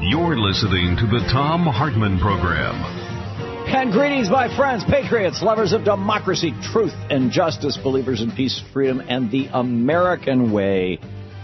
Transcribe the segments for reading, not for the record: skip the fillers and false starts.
You're listening to the Thom Hartmann Program. And greetings, my friends, patriots, lovers of democracy, truth, and justice, believers in peace, freedom, and the American way.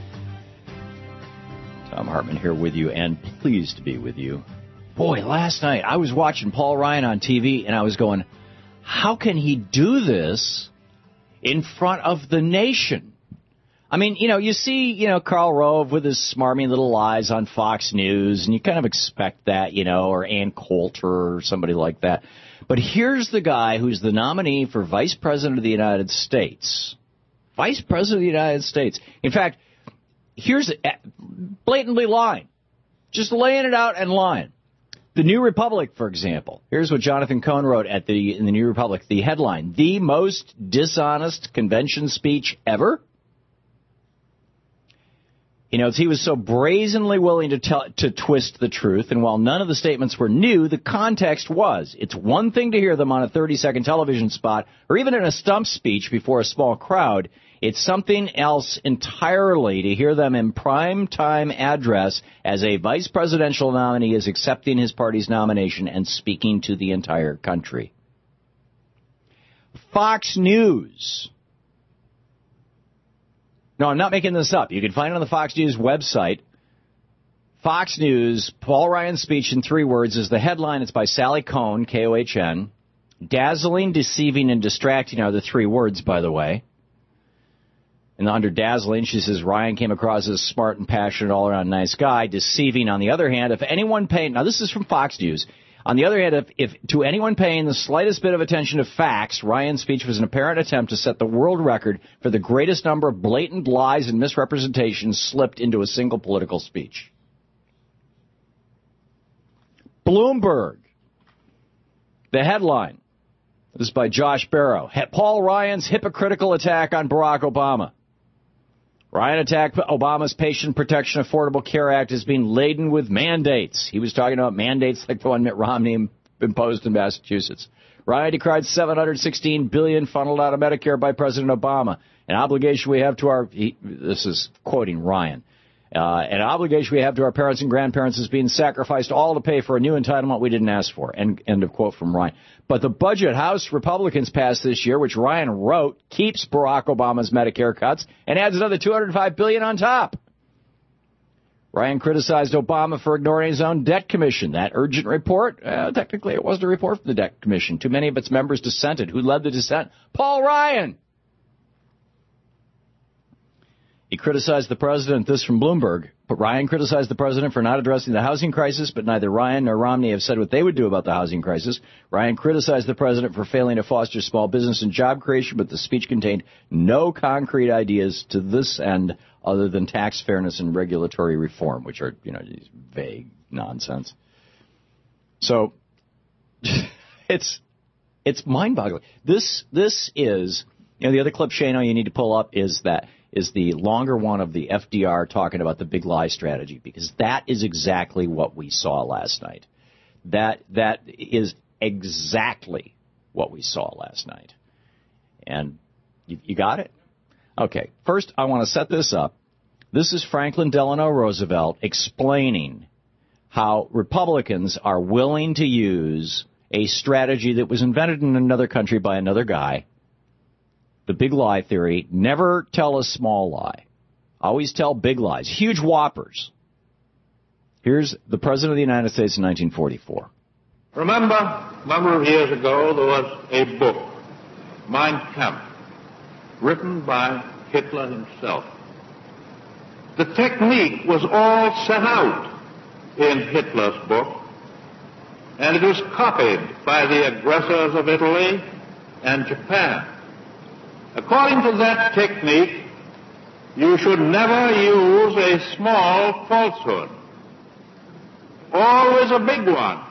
Thom Hartmann here with you, and pleased to be with you. Boy, last night I was watching Paul Ryan on TV, and I was going, how can he do this in front of the nation? I mean, you see, Karl Rove with his smarmy little lies on Fox News, and you kind of expect that, or Ann Coulter or somebody like that. But here's the guy who's the nominee for Vice President of the United States. Vice President of the United States. In fact, here's blatantly lying. Just laying it out and lying. The New Republic, for example. Here's what Jonathan Cohn wrote in the New Republic. The headline, the most dishonest convention speech ever. He was so brazenly willing to twist the truth, and while none of the statements were new, the context was. It's one thing to hear them on a 30-second television spot or even in a stump speech before a small crowd. It's something else entirely to hear them in prime time address as a vice presidential nominee is accepting his party's nomination and speaking to the entire country. Fox News. No, I'm not making this up. You can find it on the Fox News website. Fox News, Paul Ryan's speech in 3 words is the headline. It's by Sally Kohn, Kohn. Dazzling, deceiving, and distracting are the 3 words, by the way. And under dazzling, she says Ryan came across as smart and passionate, all-around nice guy. Deceiving, on the other hand, if anyone paying... Now, this is from Fox News. On the other hand, if to anyone paying the slightest bit of attention to facts, Ryan's speech was an apparent attempt to set the world record for the greatest number of blatant lies and misrepresentations slipped into a single political speech. Bloomberg. The headline. This is by Josh Barrow. Paul Ryan's hypocritical attack on Barack Obama. Ryan attacked Obama's Patient Protection Affordable Care Act as being laden with mandates. He was talking about mandates like the one Mitt Romney imposed in Massachusetts. Ryan decried $716 billion funneled out of Medicare by President Obama. An obligation we have to our... this is quoting Ryan. An obligation we have to our parents and grandparents is being sacrificed all to pay for a new entitlement we didn't ask for. End of quote from Ryan. But the budget House Republicans passed this year, which Ryan wrote, keeps Barack Obama's Medicare cuts and adds another $205 billion on top. Ryan criticized Obama for ignoring his own debt commission. That urgent report, technically it wasn't a report from the debt commission. Too many of its members dissented. Who led the dissent? Paul Ryan. He criticized the president, this from Bloomberg, but Ryan criticized the president for not addressing the housing crisis, but neither Ryan nor Romney have said what they would do about the housing crisis. Ryan criticized the president for failing to foster small business and job creation, but the speech contained no concrete ideas to this end other than tax fairness and regulatory reform, which are, these vague nonsense. So it's mind-boggling. This is, the other clip, Shano, you need to pull up is the longer one of the FDR talking about the big lie strategy, because that is exactly what we saw last night. That is exactly what we saw last night. And you got it? Okay, first I want to set this up. This is Franklin Delano Roosevelt explaining how Republicans are willing to use a strategy that was invented in another country by another guy. The big lie theory, never tell a small lie. Always tell big lies, huge whoppers. Here's the President of the United States in 1944. Remember, a number of years ago, there was a book, Mein Kampf, written by Hitler himself. The technique was all set out in Hitler's book, and it was copied by the aggressors of Italy and Japan. According to that technique, you should never use a small falsehood. Always a big one.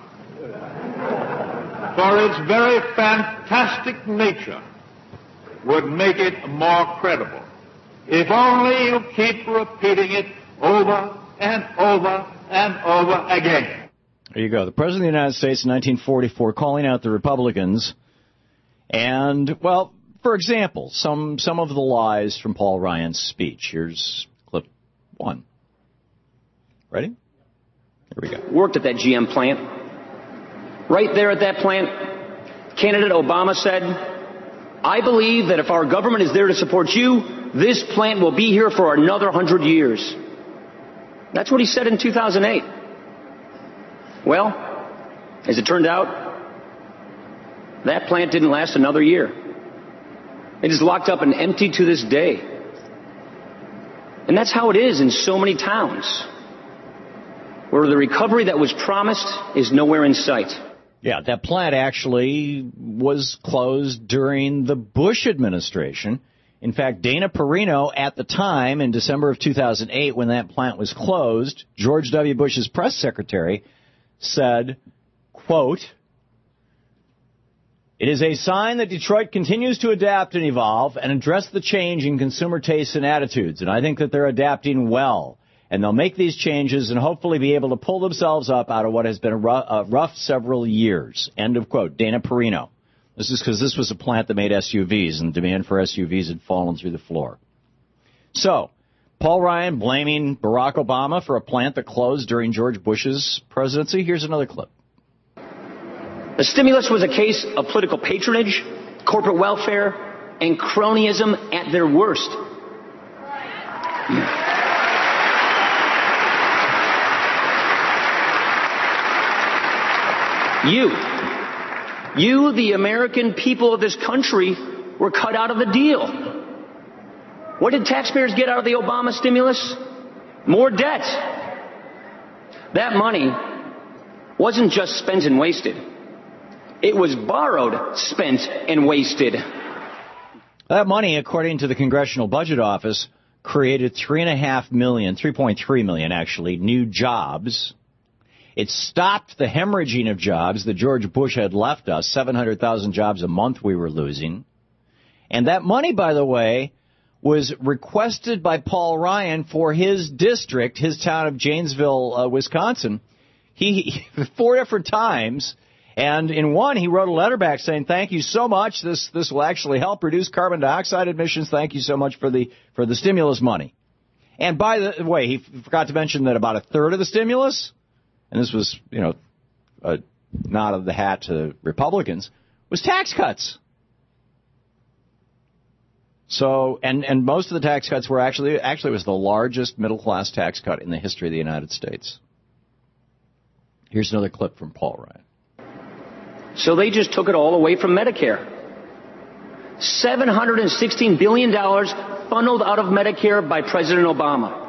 For its very fantastic nature would make it more credible. If only you keep repeating it over and over and over again. There you go. The President of the United States in 1944 calling out the Republicans. And, well, for example, some of the lies from Paul Ryan's speech. Here's clip 1. Ready? Here we go. Worked at that GM plant. Right there at that plant, candidate Obama said, I believe that if our government is there to support you, this plant will be here for another 100 years. That's what he said in 2008. Well, as it turned out, that plant didn't last another year. It is locked up and empty to this day. And that's how it is in so many towns, where the recovery that was promised is nowhere in sight. Yeah, that plant actually was closed during the Bush administration. In fact, Dana Perino, at the time, in December of 2008, when that plant was closed, George W. Bush's press secretary said, quote, "It is a sign that Detroit continues to adapt and evolve and address the change in consumer tastes and attitudes. And I think that they're adapting well. And they'll make these changes and hopefully be able to pull themselves up out of what has been a rough several years." End of quote. Dana Perino. This is because this was a plant that made SUVs, and demand for SUVs had fallen through the floor. So, Paul Ryan blaming Barack Obama for a plant that closed during George Bush's presidency. Here's another clip. The stimulus was a case of political patronage, corporate welfare, and cronyism at their worst. You, the American people of this country, were cut out of the deal. What did taxpayers get out of the Obama stimulus? More debt. That money wasn't just spent and wasted. It was borrowed, spent, and wasted. That money, according to the Congressional Budget Office, created 3.3 million actually, new jobs. It stopped the hemorrhaging of jobs that George Bush had left us, 700,000 jobs a month we were losing. And that money, by the way, was requested by Paul Ryan for his district, his town of Janesville, Wisconsin. He 4 different times, and in one he wrote a letter back saying, "Thank you so much. This will actually help reduce carbon dioxide emissions. Thank you so much for the stimulus money." And by the way, he forgot to mention that about a third of the stimulus, and this was, a nod of the hat to Republicans, was tax cuts. So, and most of the tax cuts were actually it was the largest middle-class tax cut in the history of the United States. Here's another clip from Paul Ryan. So they just took it all away from Medicare. $716 billion funneled out of Medicare by President Obama.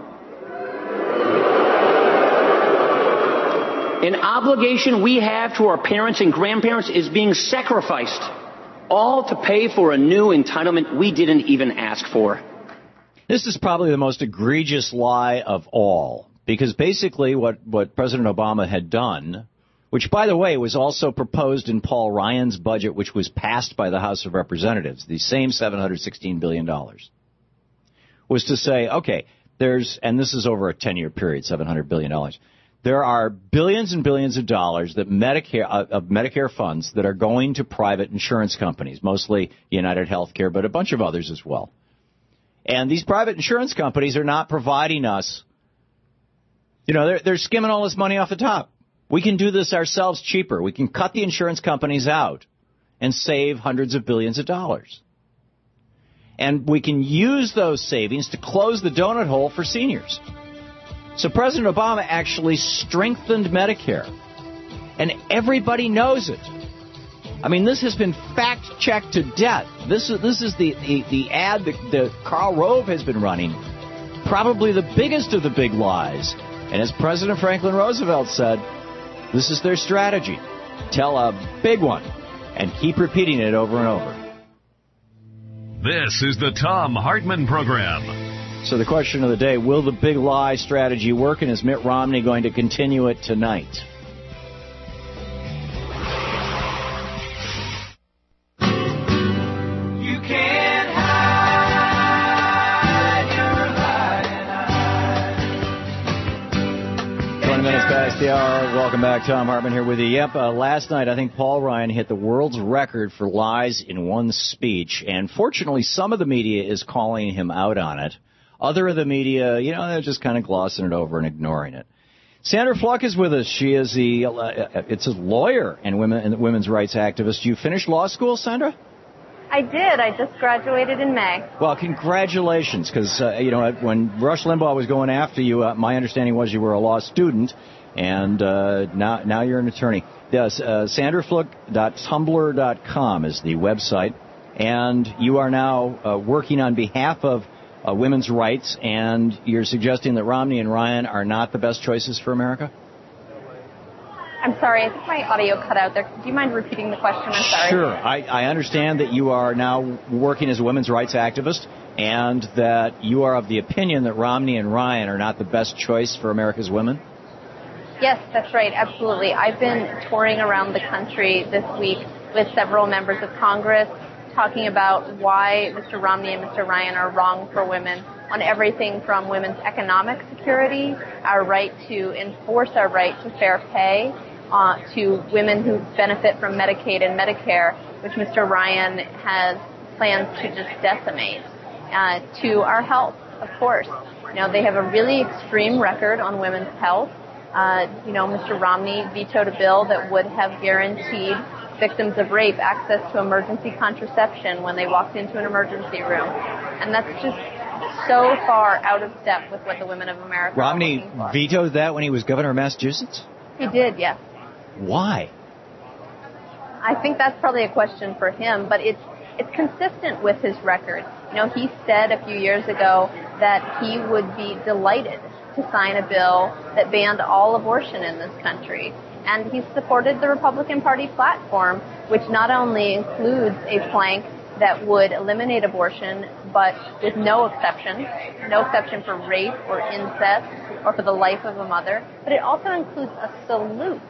An obligation we have to our parents and grandparents is being sacrificed, all to pay for a new entitlement we didn't even ask for. This is probably the most egregious lie of all, because basically what President Obama had done, which, by the way, was also proposed in Paul Ryan's budget, which was passed by the House of Representatives, the same $716 billion, was to say, okay, and this is over a 10-year period, $700 billion. There are billions and billions of dollars that Medicare funds that are going to private insurance companies, mostly United Healthcare, but a bunch of others as well. And these private insurance companies are not providing us, they're skimming all this money off the top. We can do this ourselves cheaper. We can cut the insurance companies out and save hundreds of billions of dollars. And we can use those savings to close the donut hole for seniors. So President Obama actually strengthened Medicare, and everybody knows it. I mean, this has been fact-checked to death. This is the ad that Karl Rove has been running, probably the biggest of the big lies. And as President Franklin Roosevelt said, this is their strategy. Tell a big one and keep repeating it over and over. This is the Thom Hartmann Program. So the question of the day, will the big lie strategy work, and is Mitt Romney going to continue it tonight? You can't hide your hiding eye. 20 minutes past the hour. Welcome back. Thom Hartmann here with you. Yep, last night I think Paul Ryan hit the world's record for lies in one speech, and fortunately some of the media is calling him out on it. Other of the media, they're just kind of glossing it over and ignoring it. Sandra Fluck is with us. She is it's a lawyer and women's rights activist. You finished law school, Sandra? I did. I just graduated in May. Well, congratulations, because, when Rush Limbaugh was going after you, my understanding was you were a law student, and now you're an attorney. Yes, sandrafluck.tumblr.com is the website, and you are now working on behalf of women's rights, and you're suggesting that Romney and Ryan are not the best choices for America? I'm sorry, I think my audio cut out there. Do you mind repeating the question? I'm sorry. Sure. I understand that you are now working as a women's rights activist, and that you are of the opinion that Romney and Ryan are not the best choice for America's women? Yes, that's right, absolutely. I've been touring around the country this week with several members of Congress, talking about why Mr. Romney and Mr. Ryan are wrong for women on everything from women's economic security, our right to enforce our right to fair pay, to women who benefit from Medicaid and Medicare, which Mr. Ryan has plans to just decimate, to our health, of course. They have a really extreme record on women's health. Mr. Romney vetoed a bill that would have guaranteed victims of rape access to emergency contraception when they walked into an emergency room. And that's just so far out of step with what the women of America Romney are looking for. vetoed that when he was governor of Massachusetts? He did, yes. Why? I think that's probably a question for him, but it's consistent with his record. He said a few years ago that he would be delighted to sign a bill that banned all abortion in this country. And he supported the Republican Party platform, which not only includes a plank that would eliminate abortion, but with no exception for rape or incest or for the life of a mother, but it also includes a salute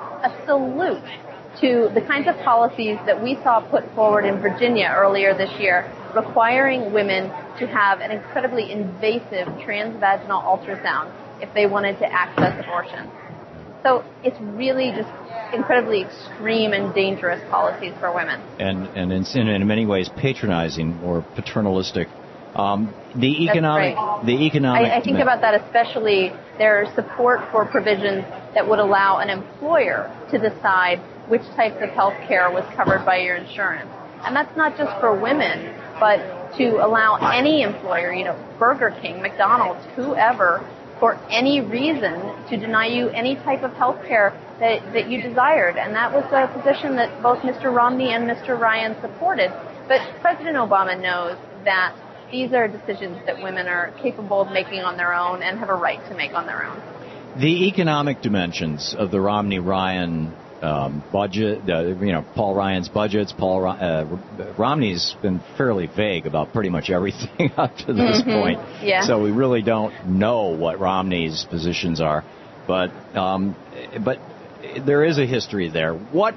to the kinds of policies that we saw put forward in Virginia earlier this year, requiring women to have an incredibly invasive transvaginal ultrasound if they wanted to access abortion. So it's really just incredibly extreme and dangerous policies for women. And in many ways patronizing or paternalistic. The economic. I think about that especially. Their support for provisions that would allow an employer to decide which types of health care was covered by your insurance. And that's not just for women, but to allow any employer, Burger King, McDonald's, whoever, for any reason to deny you any type of health care that you desired. And that was a position that both Mr. Romney and Mr. Ryan supported. But President Obama knows that these are decisions that women are capable of making on their own and have a right to make on their own. The economic dimensions of the Romney-Ryan budget, Paul Ryan's budgets, Romney's been fairly vague about pretty much everything up to this point. Yeah. So we really don't know what Romney's positions are. But there is a history there.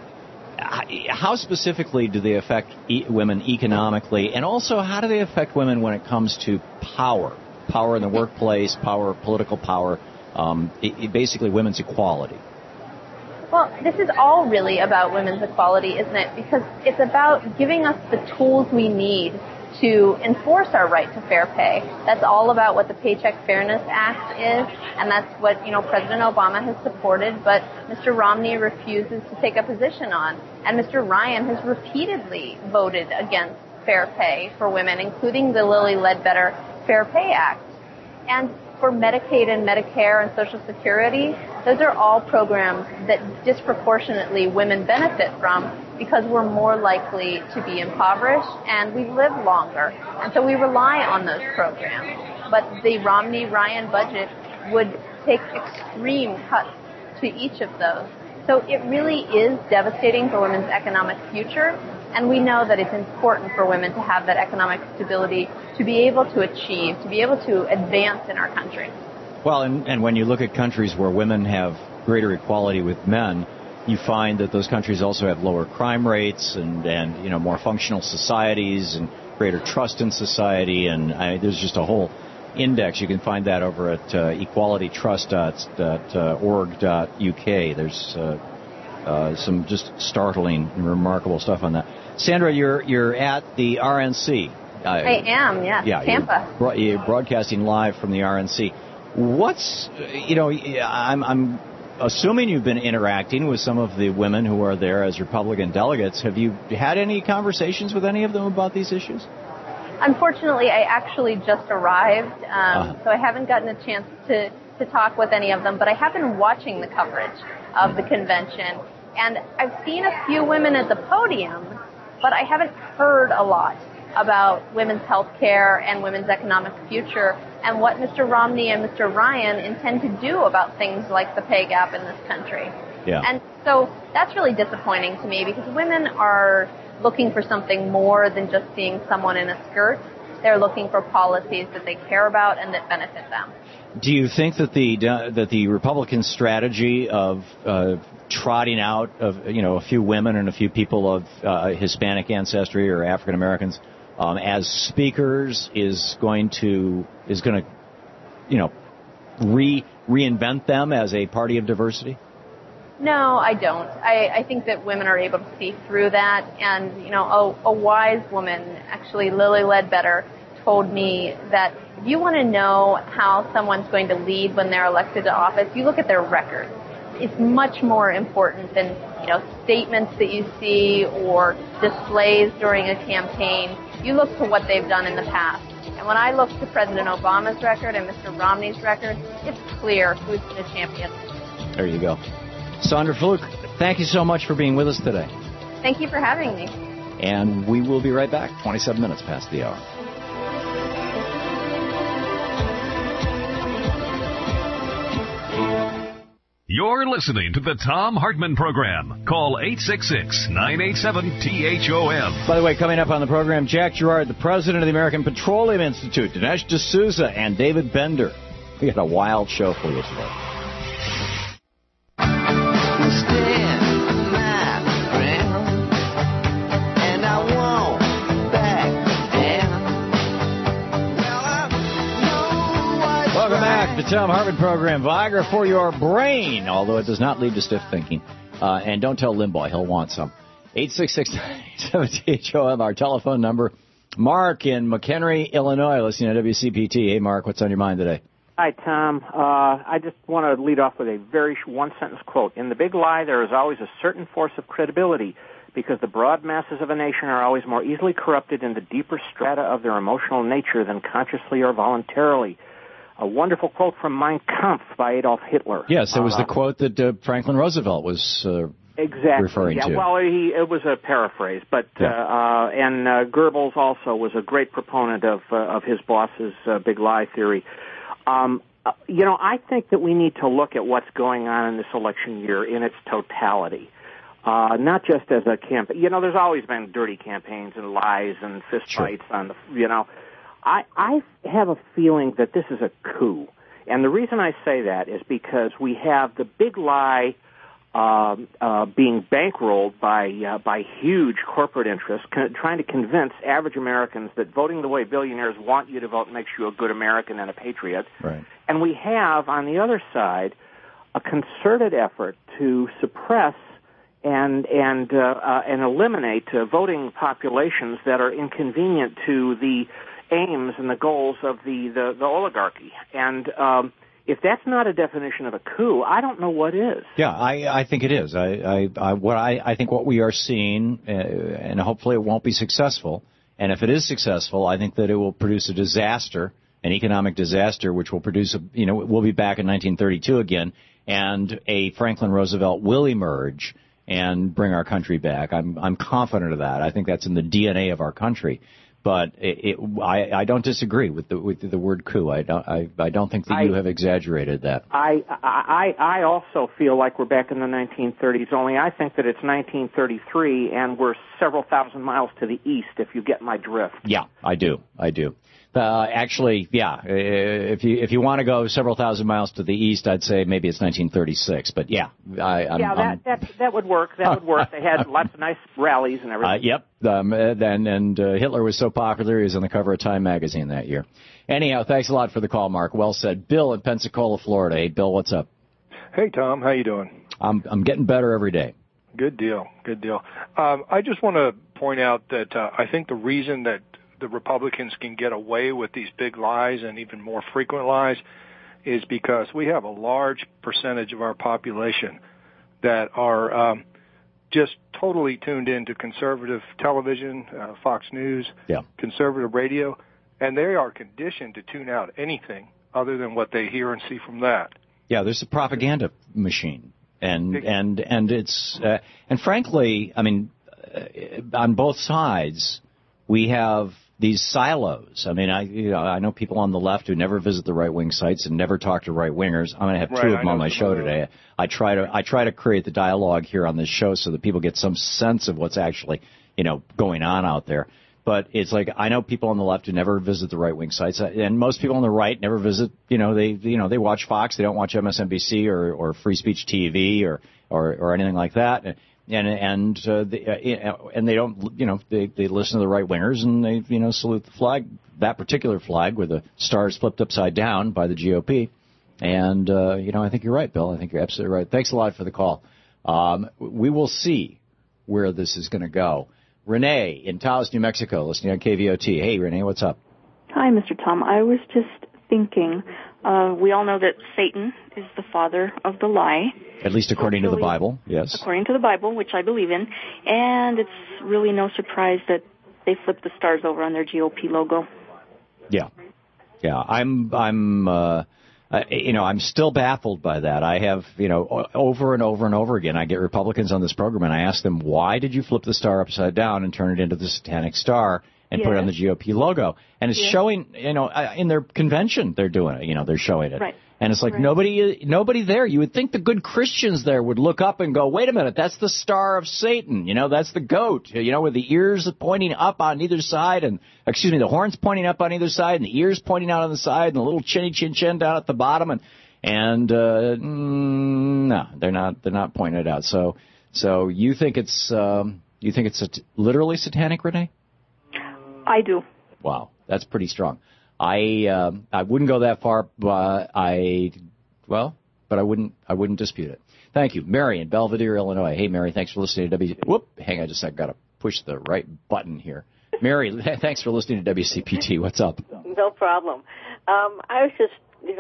How specifically do they affect women economically, and also how do they affect women when it comes to power in the workplace, political power, basically women's equality? Well, this is all really about women's equality, isn't it? Because it's about giving us the tools we need to enforce our right to fair pay. That's all about what the Paycheck Fairness Act is, and that's what, President Obama has supported, but Mr. Romney refuses to take a position on. And Mr. Ryan has repeatedly voted against fair pay for women, including the Lilly Ledbetter Fair Pay Act. And for Medicaid and Medicare and Social Security, those are all programs that disproportionately women benefit from because we're more likely to be impoverished and we live longer. And so we rely on those programs. But the Romney-Ryan budget would take extreme cuts to each of those. So it really is devastating for women's economic future. And we know that it's important for women to have that economic stability, to be able to achieve, to be able to advance in our country. Well, and when you look at countries where women have greater equality with men, you find that those countries also have lower crime rates and more functional societies and greater trust in society. And there's just a whole index. You can find that over at equalitytrust.org.uk. There's some just startling and remarkable stuff on that. Sandra, you're at the RNC. I am, yes. Yeah, Tampa. You're broadcasting live from the RNC. What's, I'm assuming you've been interacting with some of the women who are there as Republican delegates. Have you had any conversations with any of them about these issues? Unfortunately, I actually just arrived, so I haven't gotten a chance to talk with any of them, but I have been watching the coverage of the convention, and I've seen a few women at the podium, but I haven't heard a lot about women's health care and women's economic future and what Mr. Romney and Mr. Ryan intend to do about things like the pay gap in this country. Yeah. And so that's really disappointing to me because women are looking for something more than just seeing someone in a skirt. They're looking for policies that they care about and that benefit them. Do you think that the Republican strategy of trotting out of a few women and a few people of Hispanic ancestry or African Americans as speakers is going to reinvent them as a party of diversity? No, I don't. I think that women are able to see through that. And, a wise woman, actually Lilly Ledbetter, told me that if you want to know how someone's going to lead when they're elected to office, you look at their record. It's much more important than, statements that you see or displays during a campaign. You look to what they've done in the past. And when I look to President Obama's record and Mr. Romney's record, it's clear who's been a champion. There you go. Sandra Fluke, thank you so much for being with us today. Thank you for having me. And we will be right back, 27 minutes past the hour. You're listening to the Thom Hartmann Program. Call 866-987-THOM. By the way, coming up on the program, Jack Gerard, the president of the American Petroleum Institute, Dinesh D'Souza, and David Bender. We got a wild show for you today. Welcome back to the Thom Hartmann Program. Viagra for your brain, although it does not lead to stiff thinking. And don't tell Limbaugh, he'll want some. 866-987-THOM, our telephone number. Mark in McHenry, Illinois, listening to WCPT. Hey, Mark, what's on your mind today? Hi, Tom. I just want to lead off with a very one-sentence quote. In the big lie, there is always a certain force of credibility because the broad masses of a nation are always more easily corrupted in the deeper strata of their emotional nature than consciously or voluntarily. A wonderful quote from Mein Kampf by Adolf Hitler. Yes, it was the quote that Franklin Roosevelt was referring to. Well, it was a paraphrase, but and Goebbels also was a great proponent of his boss's big lie theory. I think that we need to look at what's going on in this election year in its totality. Not just as a campaign. There's always been dirty campaigns and lies and fistfights on the, I have a feeling that this is a coup. And the reason I say that is because we have the big lie being bankrolled by huge corporate interests trying to convince average Americans that voting the way billionaires want you to vote makes you a good American and a patriot. Right. And we have, on the other side, a concerted effort to suppress and eliminate voting populations that are inconvenient to the aims and the goals of the oligarchy. And if that's not a definition of a coup, I don't know what is. Yeah, I think it is. I think what we are seeing, and hopefully it won't be successful, and if it is successful, I think that it will produce a disaster, an economic disaster, which will produce we'll be back in 1932 again, and a Franklin Roosevelt will emerge and bring our country back. I'm confident of that. I think that's in the DNA of our country. But I don't disagree with the word coup. I don't think that you have exaggerated that. I also feel like we're back in the 1930s. Only I think that it's 1933, and we're several thousand miles to the east. If you get my drift. Yeah, I do. Actually, yeah. If you want to go several thousand miles to the east, I'd say maybe it's 1936. But yeah, that would work. That would work. They had lots of nice rallies and everything. Yep. And Hitler was so popular, he was on the cover of Time magazine that year. Anyhow, thanks a lot for the call, Mark. Well said. Bill in Pensacola, Florida. Hey, Bill, what's up? Hey, Tom. How you doing? I'm getting better every day. Good deal. I just want to point out that I think the reason that the Republicans can get away with these big lies and even more frequent lies is because we have a large percentage of our population that are just totally tuned into conservative television, Fox News, conservative radio, and they are conditioned to tune out anything other than what they hear and see from that. Yeah, there's a propaganda machine, and it's and frankly, I mean, on both sides, we have these silos. I mean, I know people on the left who never visit the right-wing sites and never talk to right-wingers. I'm going to have two of them on my show today. I try to create the dialogue here on this show so that people get some sense of what's actually, going on out there. But it's like I know people on the left who never visit the right-wing sites, and most people on the right never visit. They watch Fox, they don't watch MSNBC or Free Speech TV or anything like that. And they don't, they listen to the right-wingers and they, salute the flag, that particular flag with the stars flipped upside down by the GOP. And, I think you're right, Bill. I think you're absolutely right. Thanks a lot for the call. We will see where this is going to go. Renee in Taos, New Mexico, listening on KVOT. Hey, Renee, what's up? Hi, Mr. Tom. I was just thinking, we all know that Satan is the father of the lie. At least according to the Bible, yes. According to the Bible, which I believe in. And it's really no surprise that they flipped the stars over on their GOP logo. Yeah. I'm still baffled by that. I have, over and over and over again, I get Republicans on this program and I ask them, why did you flip the star upside down and turn it into the satanic star and put it on the GOP logo? And it's showing, in their convention, they're doing it, they're showing it. Right. And it's like nobody there. You would think the good Christians there would look up and go, wait a minute, that's the star of Satan. That's the goat, with the ears pointing up on either side the horns pointing up on either side and the ears pointing out on the side and the little chinny chin down at the bottom. No, they're not pointing it out. So you think it's literally satanic, Renee? I do. Wow. That's pretty strong. I wouldn't go that far, but I wouldn't dispute it. Thank you. Mary in Belvedere, Illinois. Hey, Mary, thanks for listening to hang on just a second. Got to push the right button here. Mary, thanks for listening to WCPT. What's up? No problem. I was just,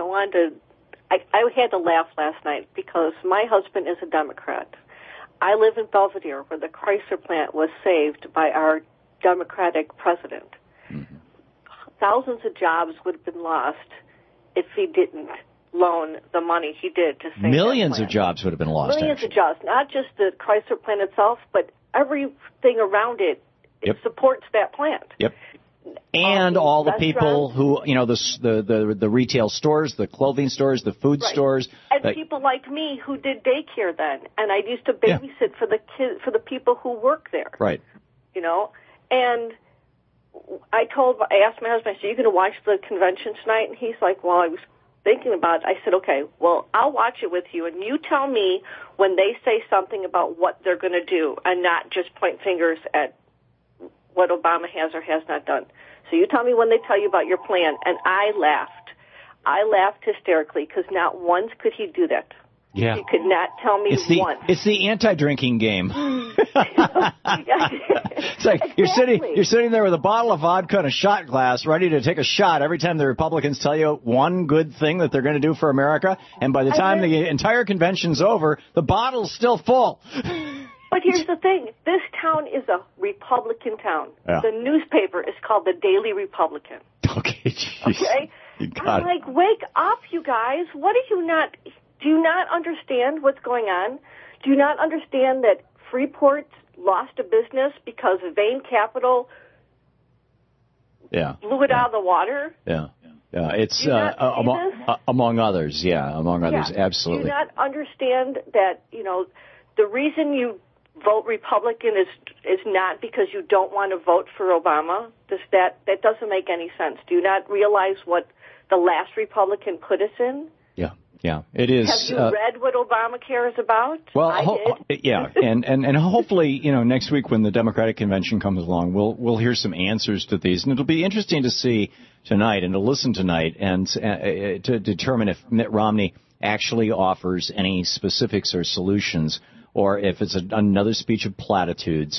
I had to laugh last night because my husband is a Democrat. I live in Belvedere where the Chrysler plant was saved by our Democratic president. Mm-hmm. Thousands of jobs would have been lost if he didn't loan the money he did to save Millions of jobs would have been lost. Millions of jobs, not just the Chrysler plant itself, but everything around it. It supports that plant. Yep. And all the people who, the retail stores, the clothing stores, the food stores. And people like me who did daycare then. And I used to babysit for the kids, for the people who work there. Right. And I asked my husband, I said, are you going to watch the convention tonight? And he's like, well, I was thinking about it. I said, okay, well, I'll watch it with you. And you tell me when they say something about what they're going to do and not just point fingers at what Obama has or has not done. So you tell me when they tell you about your plan. And I laughed. I laughed hysterically because not once could he do that. Yeah. He could not tell me once. It's the anti-drinking game. It's like you're sitting there with a bottle of vodka and a shot glass ready to take a shot every time the Republicans tell you one good thing that they're going to do for America. And by the time the entire convention's over, the bottle's still full. But here's the thing. This town is a Republican town. Yeah. The newspaper is called the Daily Republican. Okay, geez. Okay? I'm like, wake up, you guys. What are you not... Do you not understand what's going on? Do you not understand that Freeport lost a business because Bain Capital blew it out of the water? Yeah. It's among others. Yeah, among others, absolutely. Do you not understand that, the reason you vote Republican is not because you don't want to vote for Obama? That doesn't make any sense. Do you not realize what the last Republican put us in? Yeah, it is. Have you read what Obamacare is about? Well, I did. Yeah, and hopefully, next week when the Democratic convention comes along, we'll hear some answers to these, and it'll be interesting to see tonight and to listen tonight and to determine if Mitt Romney actually offers any specifics or solutions, or if it's another speech of platitudes.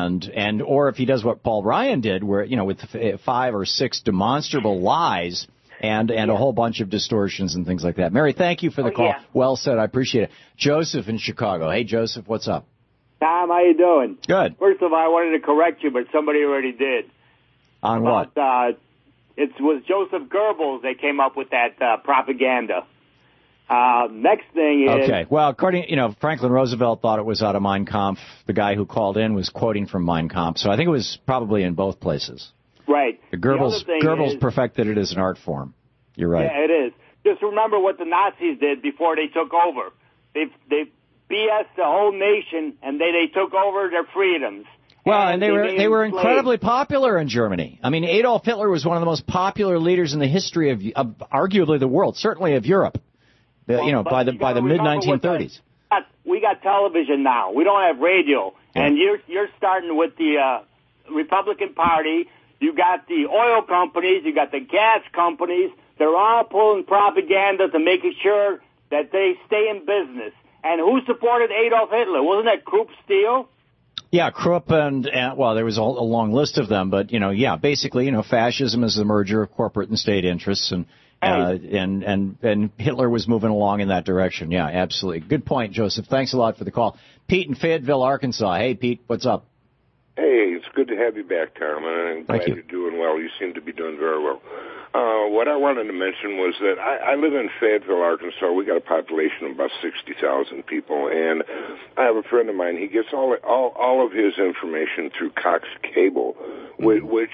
Or if he does what Paul Ryan did, where with 5 or 6 demonstrable lies, and a whole bunch of distortions and things like that. Mary, thank you for the call. Yeah. Well said. I appreciate it. Joseph in Chicago. Hey, Joseph, what's up? Tom, how you doing? Good. First of all, I wanted to correct you, but somebody already did. On what? It was Joseph Goebbels that came up with that propaganda. Next thing is... Okay. Well, according, Franklin Roosevelt thought it was out of Mein Kampf. The guy who called in was quoting from Mein Kampf. So I think it was probably in both places. Right. Goebbels perfected it as an art form. You're right. Yeah, it is. Just remember what the Nazis did before they took over. They BS'd the whole nation, and they took over their freedoms. Well, and they were incredibly popular in Germany. I mean, Adolf Hitler was one of the most popular leaders in the history of arguably the world, certainly of Europe. By the mid-1930s. We got television now. We don't have radio. Yeah. And you're starting with the Republican Party. You got the oil companies. You got the gas companies. They're all pulling propaganda to make sure that they stay in business. And who supported Adolf Hitler? Wasn't that Krupp Steel? Yeah, Krupp and there was a long list of them. But, basically, fascism is the merger of corporate and state interests. And Hitler was moving along in that direction. Yeah, absolutely. Good point, Joseph. Thanks a lot for the call. Pete in Fayetteville, Arkansas. Hey, Pete, what's up? Hey, it's good to have you back, Tom, and I'm glad you're doing well. You seem to be doing very well. What I wanted to mention was that I live in Fayetteville, Arkansas. We got a population of about 60,000 people, and I have a friend of mine. He gets all of his information through Cox Cable, which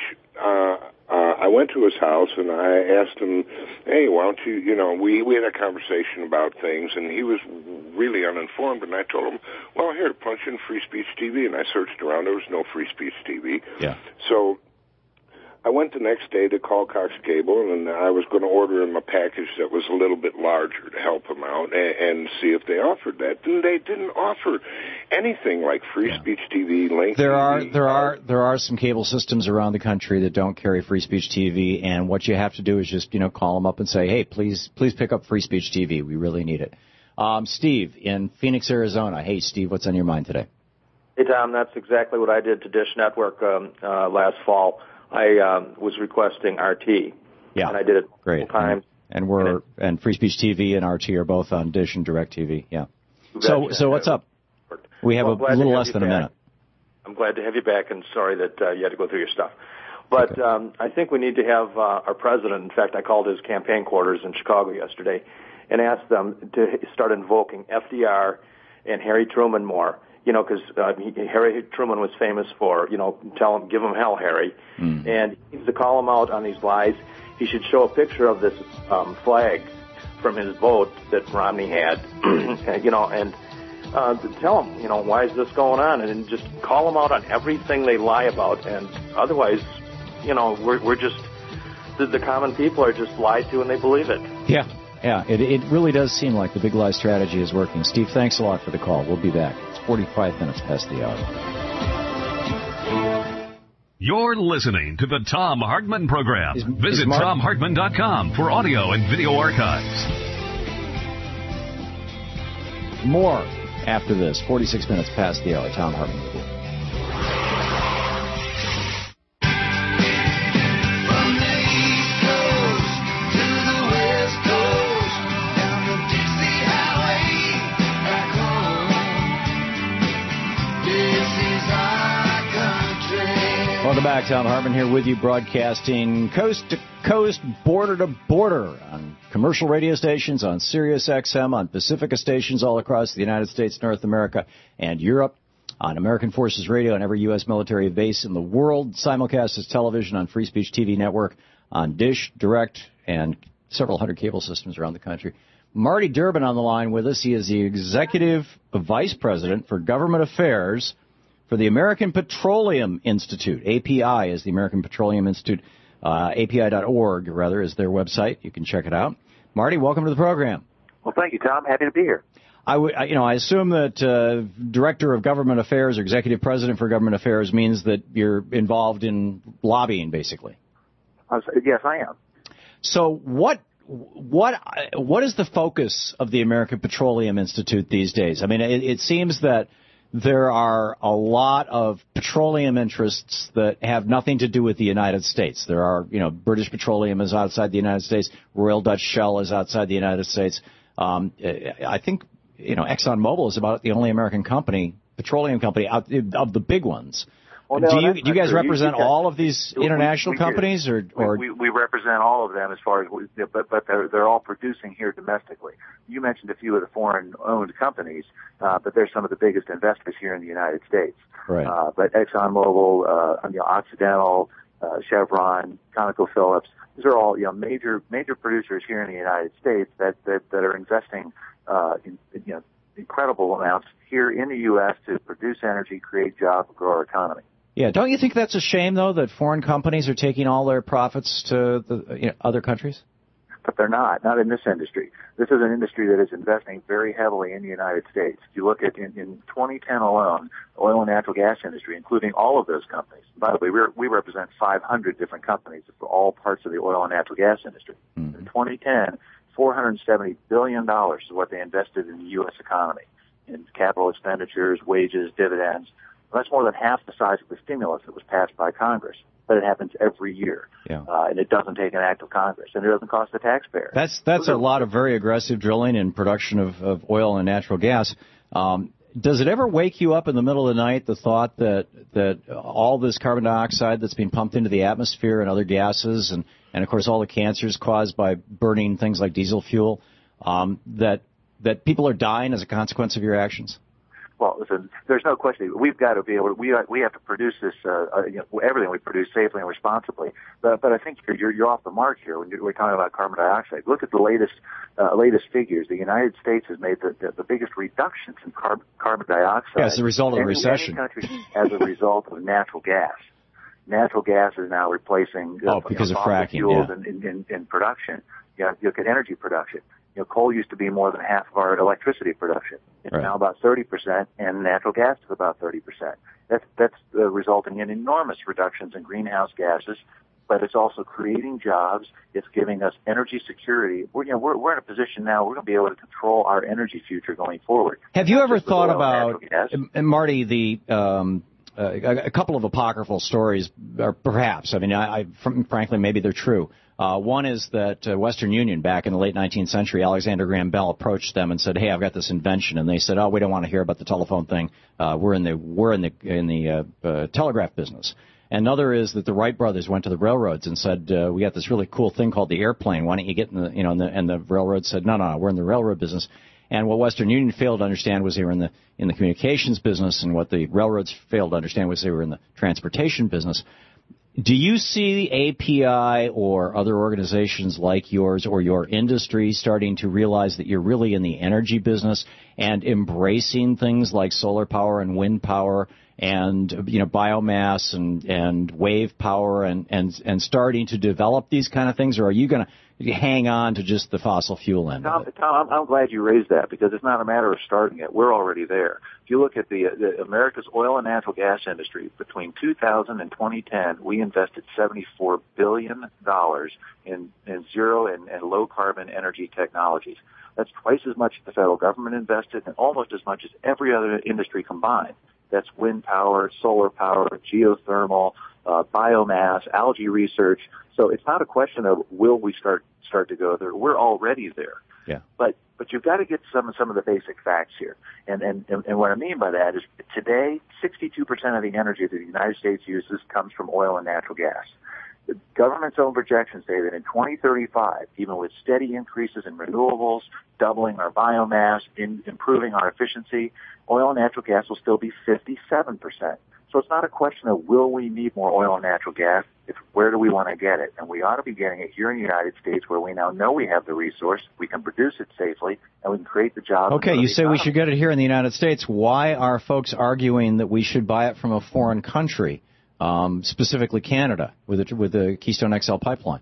I went to his house and I asked him, hey, why don't you, we had a conversation about things, and he was really uninformed, and I told him, well, here, punch in Free Speech TV, and I searched around. There was no Free Speech TV. Yeah. So I went the next day to call Cox Cable, and I was going to order him a package that was a little bit larger to help him out and see if they offered that. And they didn't offer anything like Free Speech TV, Link. There are some cable systems around the country that don't carry Free Speech TV, and what you have to do is just call them up and say, hey, please pick up Free Speech TV. We really need it. Steve in Phoenix, Arizona. Hey, Steve, what's on your mind today? Hey, Tom, that's exactly what I did to Dish Network last fall. I was requesting RT. Yeah, and I did it great times. And Free Speech TV and RT are both on Dish and DirecTV. Yeah. So what's up? We have a little less than a minute. I'm glad to have you back, and sorry that you had to go through your stuff. But I think we need to have our president. In fact, I called his campaign quarters in Chicago yesterday and asked them to start invoking FDR and Harry Truman more. Because Harry Truman was famous for, give him hell, Harry. And he needs to call him out on these lies. He should show a picture of this flag from his boat that Romney had, and tell him, why is this going on? And just call him out on everything they lie about. And otherwise, we're just, the common people are just lied to and they believe it. Yeah. Yeah, it really does seem like the big lie strategy is working. Steve, thanks a lot for the call. We'll be back. It's 45 minutes past the hour. You're listening to the Thom Hartmann Program. Visit ThomHartmann.com for audio and video archives. More after this. 46 minutes past the hour. Thom Hartmann with you. Welcome back. Thom Hartmann here with you, broadcasting coast to coast, border to border, on commercial radio stations, on Sirius XM, on Pacifica stations all across the United States, North America, and Europe, on American Forces Radio and every U.S. military base in the world, simulcast as television on Free Speech TV Network, on Dish, Direct, and several hundred cable systems around the country. Marty Durbin on the line with us. He is the Executive Vice President for Government Affairs for the American Petroleum Institute. API is the American Petroleum Institute. API.org, rather, is their website. You can check it out. Marty, welcome to the program. Well, thank you, Tom. Happy to be here. I assume that Director of Government Affairs or Executive President for Government Affairs means that you're involved in lobbying, basically. Yes, I am. So what is the focus of the American Petroleum Institute these days? I mean, it seems that there are a lot of petroleum interests that have nothing to do with the United States. There are, British Petroleum is outside the United States. Royal Dutch Shell is outside the United States. I think, ExxonMobil is about the only American petroleum company of the big ones. Well, no, do you guys represent all of these international companies, or we represent all of them as far as, but they're all producing here domestically. You mentioned a few of the foreign-owned companies, but they're some of the biggest investors here in the United States. Right. But ExxonMobil, Occidental, Chevron, ConocoPhillips, these are all major producers here in the United States that are investing in incredible amounts here in the U.S. to produce energy, create jobs, grow our economy. Yeah, don't you think that's a shame, though, that foreign companies are taking all their profits to the other countries? But they're not in this industry. This is an industry that is investing very heavily in the United States. If you look at in 2010 alone, the oil and natural gas industry, including all of those companies. By the way, we represent 500 different companies for all parts of the oil and natural gas industry. Mm-hmm. In 2010, $470 billion is what they invested in the U.S. economy in capital expenditures, wages, dividends. That's more than half the size of the stimulus that was passed by Congress, but it happens every year, and it doesn't take an act of Congress, and it doesn't cost the taxpayer. That's a lot of very aggressive drilling and production of oil and natural gas. Does it ever wake you up in the middle of the night, the thought that all this carbon dioxide that's being pumped into the atmosphere and other gases, and of course all the cancers caused by burning things like diesel fuel, that people are dying as a consequence of your actions? Well, listen, there's no question. We've got to be able to. We have to produce this. Everything we produce safely and responsibly. But I think you're off the mark here when we're talking about carbon dioxide. Look at the latest figures. The United States has made the biggest reductions in carbon dioxide as a result of the recession. As a result of natural gas. Natural gas is now replacing because of fracking fuels in production. You look at energy production. Coal used to be more than half of our electricity production. It's now about 30%, and natural gas is about 30%. That's resulting in enormous reductions in greenhouse gases, but it's also creating jobs. It's giving us energy security. We're in a position now we're going to be able to control our energy future going forward. Have you ever thought about, Marty, a couple of apocryphal stories, or perhaps, frankly, maybe they're true. One is that Western Union, back in the late 19th century, Alexander Graham Bell approached them and said, "Hey, I've got this invention," and they said, "Oh, we don't want to hear about the telephone thing. We're in the telegraph business." Another is that the Wright brothers went to the railroads and said, "We got this really cool thing called the airplane. Why don't you get in the and the railroad said, "No, we're in the railroad business." And what Western Union failed to understand was they were in the communications business, and what the railroads failed to understand was they were in the transportation business. Do you see API or other organizations like yours or your industry starting to realize that you're really in the energy business and embracing things like solar power and wind power and biomass and wave power and starting to develop these kind of things, or are you going to hang on to just the fossil fuel end? Tom, I'm glad you raised that, because it's not a matter of starting it. We're already there. If you look at the America's oil and natural gas industry, between 2000 and 2010, we invested $74 billion in zero and low carbon energy technologies. That's twice as much as the federal government invested, and almost as much as every other industry combined. That's wind power, solar power, geothermal, biomass, algae research. So it's not a question of will we start to go there. We're already there. Yeah. But you've got to get some of the basic facts here. And what I mean by that is today, 62% of the energy that the United States uses comes from oil and natural gas. The government's own projections say that in 2035, even with steady increases in renewables, doubling our biomass, improving our efficiency, oil and natural gas will still be 57%. So it's not a question of will we need more oil and natural gas, it's where do we want to get it. And we ought to be getting it here in the United States, where we now know we have the resource, we can produce it safely, and we can create the jobs. Okay, you say we should get it here in the United States. Why are folks arguing that we should buy it from a foreign country, specifically Canada, with the Keystone XL pipeline?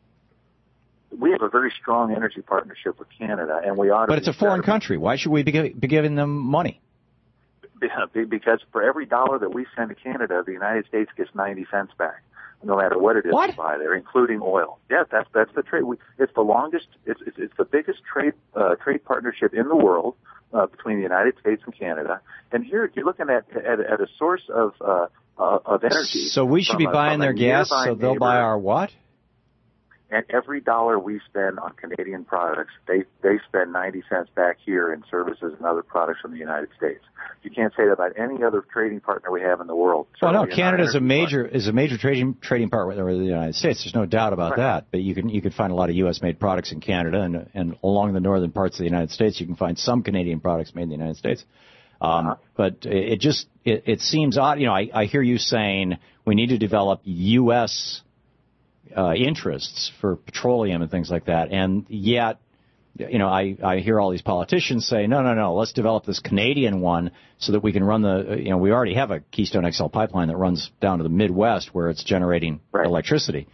We have a very strong energy partnership with Canada, and we ought to. But it's a foreign country. Why should we be giving them money? Because for every dollar that we send to Canada, the United States gets 90 cents back. no matter what it is we buy there, including oil. Yeah, that's the trade. It's the longest. It's the biggest trade partnership in the world between the United States and Canada. And here you're looking at a source of energy. So we should be buying their gas, so they'll buy our what? And every dollar we spend on Canadian products, they spend 90 cents back here in services and other products from the United States. You can't say that about any other trading partner we have in the world. Well, no, Canada is a major trading partner with the United States. There's no doubt about that. But you can find a lot of U.S. made products in Canada, and along the northern parts of the United States, you can find some Canadian products made in the United States. But it seems odd. You know, I hear you saying we need to develop U.S. Interests for petroleum and things like that, and yet, you know, I hear all these politicians say, no, let's develop this Canadian one so that we can run we already have a Keystone XL pipeline that runs down to the Midwest where it's generating electricity.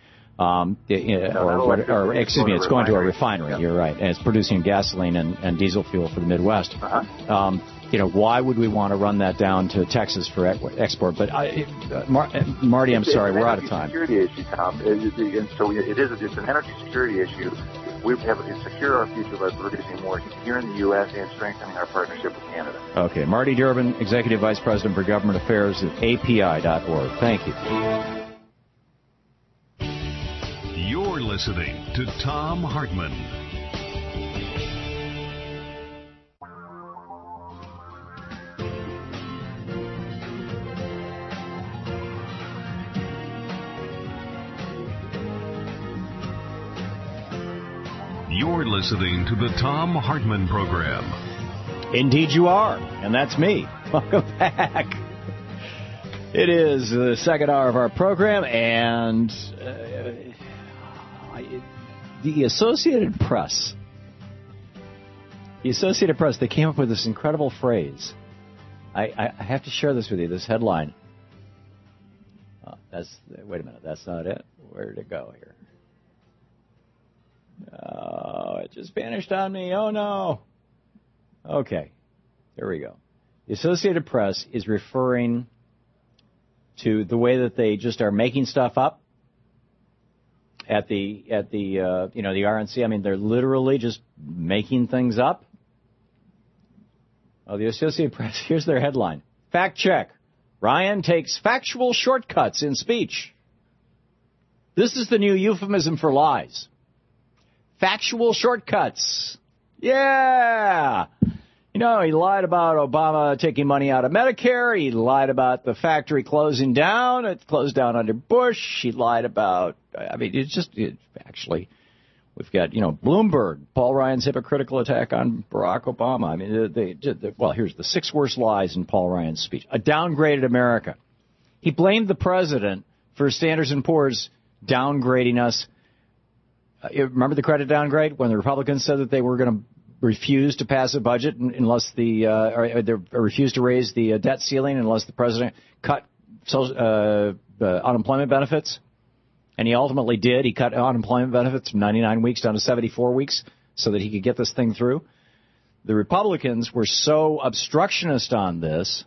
It's going to a refinery. You're right, and it's producing gasoline and diesel fuel for the Midwest. Why would we want to run that down to Texas for export? But Marty, I'm sorry, we're out of time. It's a security issue, Tom. It's an energy security issue. We have to secure our future by producing more here in the U.S. and strengthening our partnership with Canada. Okay, Marty Durbin, Executive Vice President for Government Affairs at API.org. Thank you. You're listening to Thom Hartmann. You're listening to the Thom Hartmann Program. Indeed you are, and that's me. Welcome back. It is the second hour of our program, and the Associated Press, they came up with this incredible phrase. I have to share this with you, this headline. Wait a minute, that's not it. Where did it go here? Oh, it just vanished on me. Oh, no. Okay, there we go. The Associated Press is referring to the way that they just are making stuff up at the RNC. I mean, they're literally just making things up. Oh, the Associated Press, here's their headline. Fact check. Ryan takes factual shortcuts in speech. This is the new euphemism for lies. Factual shortcuts. Yeah. He lied about Obama taking money out of Medicare. He lied about the factory closing down. It closed down under Bush. He lied about, we've got, Bloomberg, Paul Ryan's hypocritical attack on Barack Obama. I mean, here's the 6 worst lies in Paul Ryan's speech. A downgraded America. He blamed the president for Standard & Poor's downgrading us. Remember the credit downgrade when the Republicans said that they were going to refuse to pass a budget unless they refused to raise the debt ceiling unless the president cut unemployment benefits? And he ultimately did. He cut unemployment benefits from 99 weeks down to 74 weeks so that he could get this thing through. The Republicans were so obstructionist on this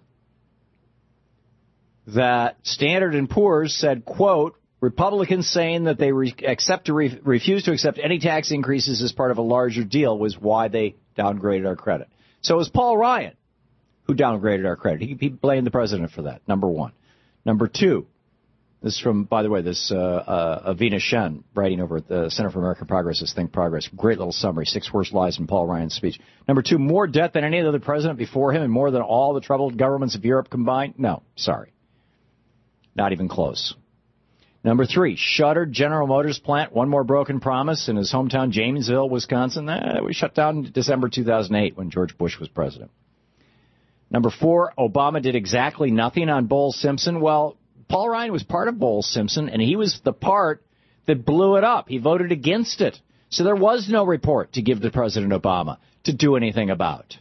that Standard & Poor's said, quote, Republicans saying that they refuse to accept any tax increases as part of a larger deal was why they downgraded our credit. So it was Paul Ryan who downgraded our credit. He blamed the president for that, number one. Number two, this is from, by the way, Avina Shen, writing over at the Center for American Progress, Think Progress. Great little summary, 6 worst lies in Paul Ryan's speech. Number two, more debt than any other president before him and more than all the troubled governments of Europe combined? No, sorry. Not even close. Number 3, shuttered General Motors plant, one more broken promise in his hometown, Janesville, Wisconsin. We shut down in December 2008 when George Bush was president. Number 4, Obama did exactly nothing on Bowles-Simpson. Well, Paul Ryan was part of Bowles-Simpson, and he was the part that blew it up. He voted against it. So there was no report to give to President Obama to do anything about.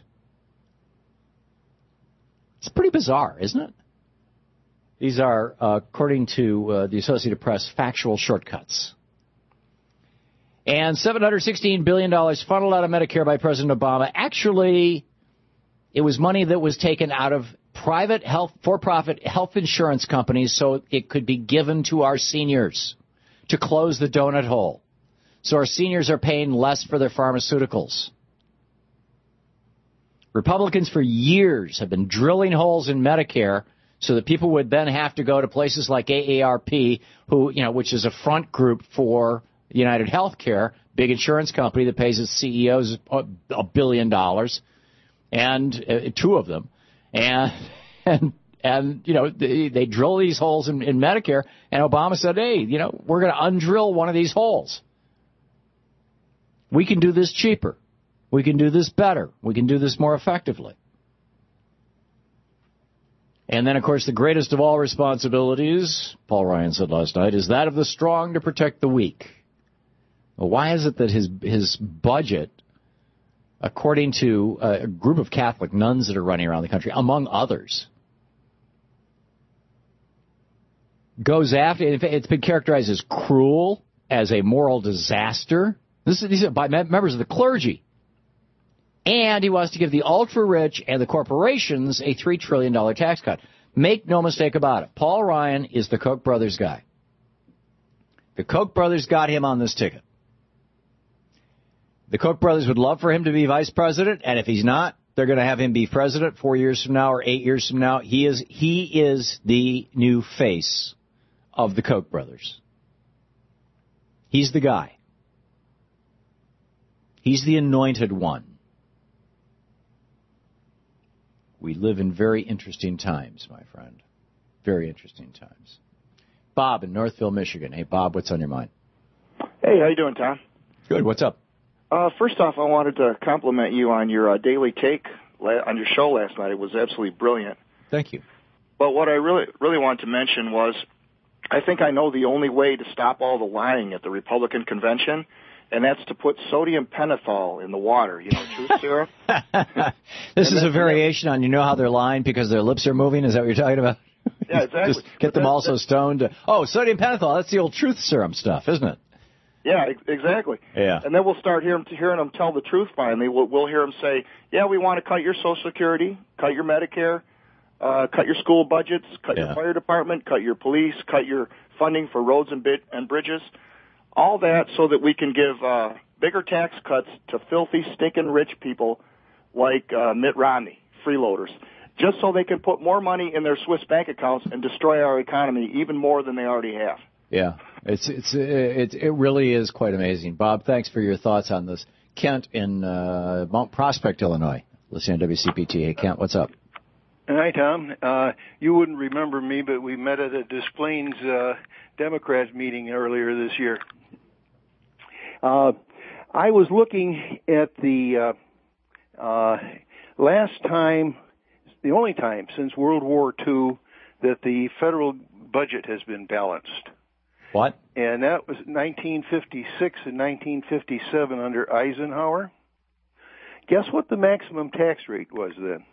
It's pretty bizarre, isn't it? These are, according to the Associated Press, factual shortcuts. And $716 billion funneled out of Medicare by President Obama. Actually, it was money that was taken out of private for-profit health insurance companies so it could be given to our seniors to close the donut hole. So our seniors are paying less for their pharmaceuticals. Republicans for years have been drilling holes in Medicare so that people would then have to go to places like AARP, which is a front group for United Healthcare, big insurance company that pays its CEOs $1 billion, and two of them, and they drill these holes in Medicare, and Obama said, hey, we're going to undrill one of these holes. We can do this cheaper. We can do this better. We can do this more effectively. And then, of course, the greatest of all responsibilities, Paul Ryan said last night, is that of the strong to protect the weak. Well, why is it that his budget, according to a group of Catholic nuns that are running around the country, among others, goes after, it's been characterized as cruel, as a moral disaster. These are by members of the clergy. And he wants to give the ultra-rich and the corporations a $3 trillion tax cut. Make no mistake about it. Paul Ryan is the Koch brothers guy. The Koch brothers got him on this ticket. The Koch brothers would love for him to be vice president, and if he's not, they're going to have him be president 4 years from now or 8 years from now. He is the new face of the Koch brothers. He's the guy. He's the anointed one. We live in very interesting times, my friend. Very interesting times. Bob in Northville, Michigan. Hey, Bob, what's on your mind? Hey, how you doing, Tom? Good. What's up? First off, I wanted to compliment you on your daily take on your show last night. It was absolutely brilliant. Thank you. But what I really wanted to mention was I think I know the only way to stop all the lying at the Republican convention, and that's to put sodium pentothal in the water, truth serum. This is a variation on how they're lying because their lips are moving. Is that what you're talking about? Yeah, exactly. Just get them also stoned. Sodium pentothal, that's the old truth serum stuff, isn't it? Yeah, exactly. Yeah. And then we'll start hearing them tell the truth finally. We'll hear them say, yeah, we want to cut your Social Security, cut your Medicare, cut your school budgets, cut your fire department, cut your police, cut your funding for roads and bridges. All that so that we can give bigger tax cuts to filthy, stinking rich people like Mitt Romney, freeloaders, just so they can put more money in their Swiss bank accounts and destroy our economy even more than they already have. Yeah, it really is quite amazing. Bob, thanks for your thoughts on this. Kent in Mount Prospect, Illinois, listening to WCPT. Hey, Kent, what's up? Hi, Tom. You wouldn't remember me, but we met at a Des Plaines Democrats meeting earlier this year. I was looking at the last time, the only time since World War II that the federal budget has been balanced. What? And that was 1956 and 1957 under Eisenhower. Guess what the maximum tax rate was then?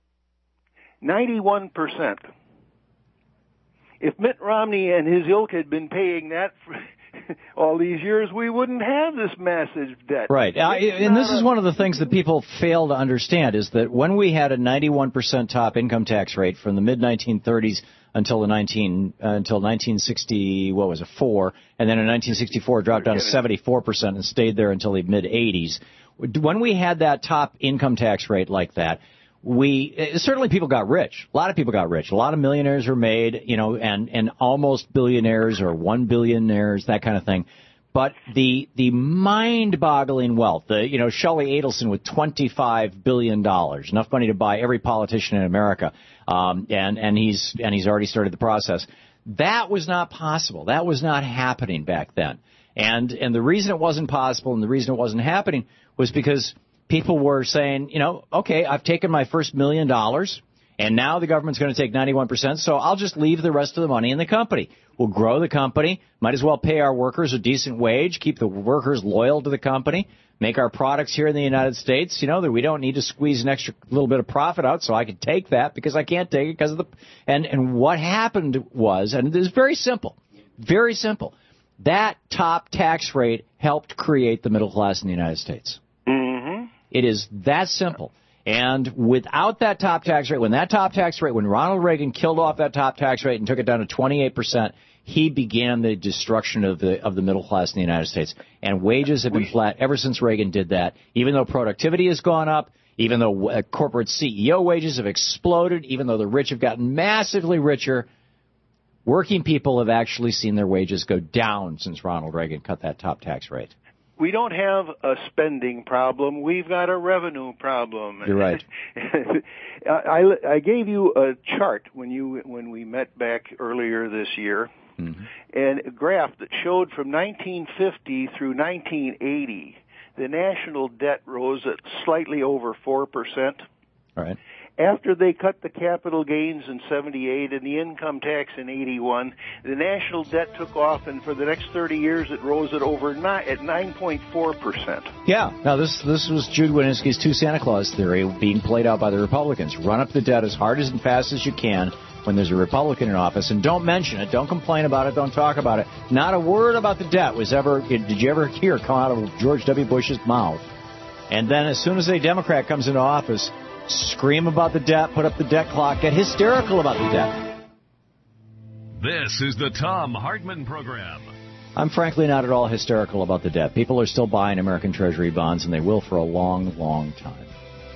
91%. If Mitt Romney and his ilk had been paying that for all these years, we wouldn't have this massive debt. Right. And this is one of the things that people fail to understand is that when we had a 91% top income tax rate from the mid-1930s until 1960, 4, and then in 1964 dropped down to 74% and stayed there until the mid-80s. When we had that top income tax rate like that, certainly people got rich. A lot of people got rich. A lot of millionaires were made, and almost billionaires or 1 billionaires, that kind of thing. But the mind-boggling wealth, Shelley Adelson with $25 billion, enough money to buy every politician in America, and he's already started the process. That was not possible. That was not happening back then. And the reason it wasn't possible and the reason it wasn't happening was because people were saying, okay, I've taken my first $1 million, and now the government's going to take 91%, so I'll just leave the rest of the money in the company. We'll grow the company, might as well pay our workers a decent wage, keep the workers loyal to the company, make our products here in the United States, that we don't need to squeeze an extra little bit of profit out, so I can take that because I can't take it because of the... And what happened was, and it is very simple, that top tax rate helped create the middle class in the United States. It is that simple. And without that top tax rate, when Ronald Reagan killed off that top tax rate and took it down to 28%, he began the destruction of the middle class in the United States. And wages have been flat ever since Reagan did that. Even though productivity has gone up, even though corporate CEO wages have exploded, even though the rich have gotten massively richer, working people have actually seen their wages go down since Ronald Reagan cut that top tax rate. We don't have a spending problem. We've got a revenue problem. You're right. I gave you a chart when we met back earlier this year, and a graph that showed from 1950 through 1980, the national debt rose at slightly over 4%. All right. After they cut the capital gains in 78 and the income tax in 81, the national debt took off, and for the next 30 years it rose at 9.4%. Yeah. Now, this was Jude Wanniski's two Santa Claus theory being played out by the Republicans. Run up the debt as hard and fast as you can when there's a Republican in office, and don't mention it, don't complain about it, don't talk about it. Not a word about the debt did you ever hear come out of George W. Bush's mouth. And then as soon as a Democrat comes into office, scream about the debt, put up the debt clock, get hysterical about the debt. This is the Thom Hartmann Program. I'm frankly not at all hysterical about the debt. People are still buying American Treasury bonds, and they will for a long, long time.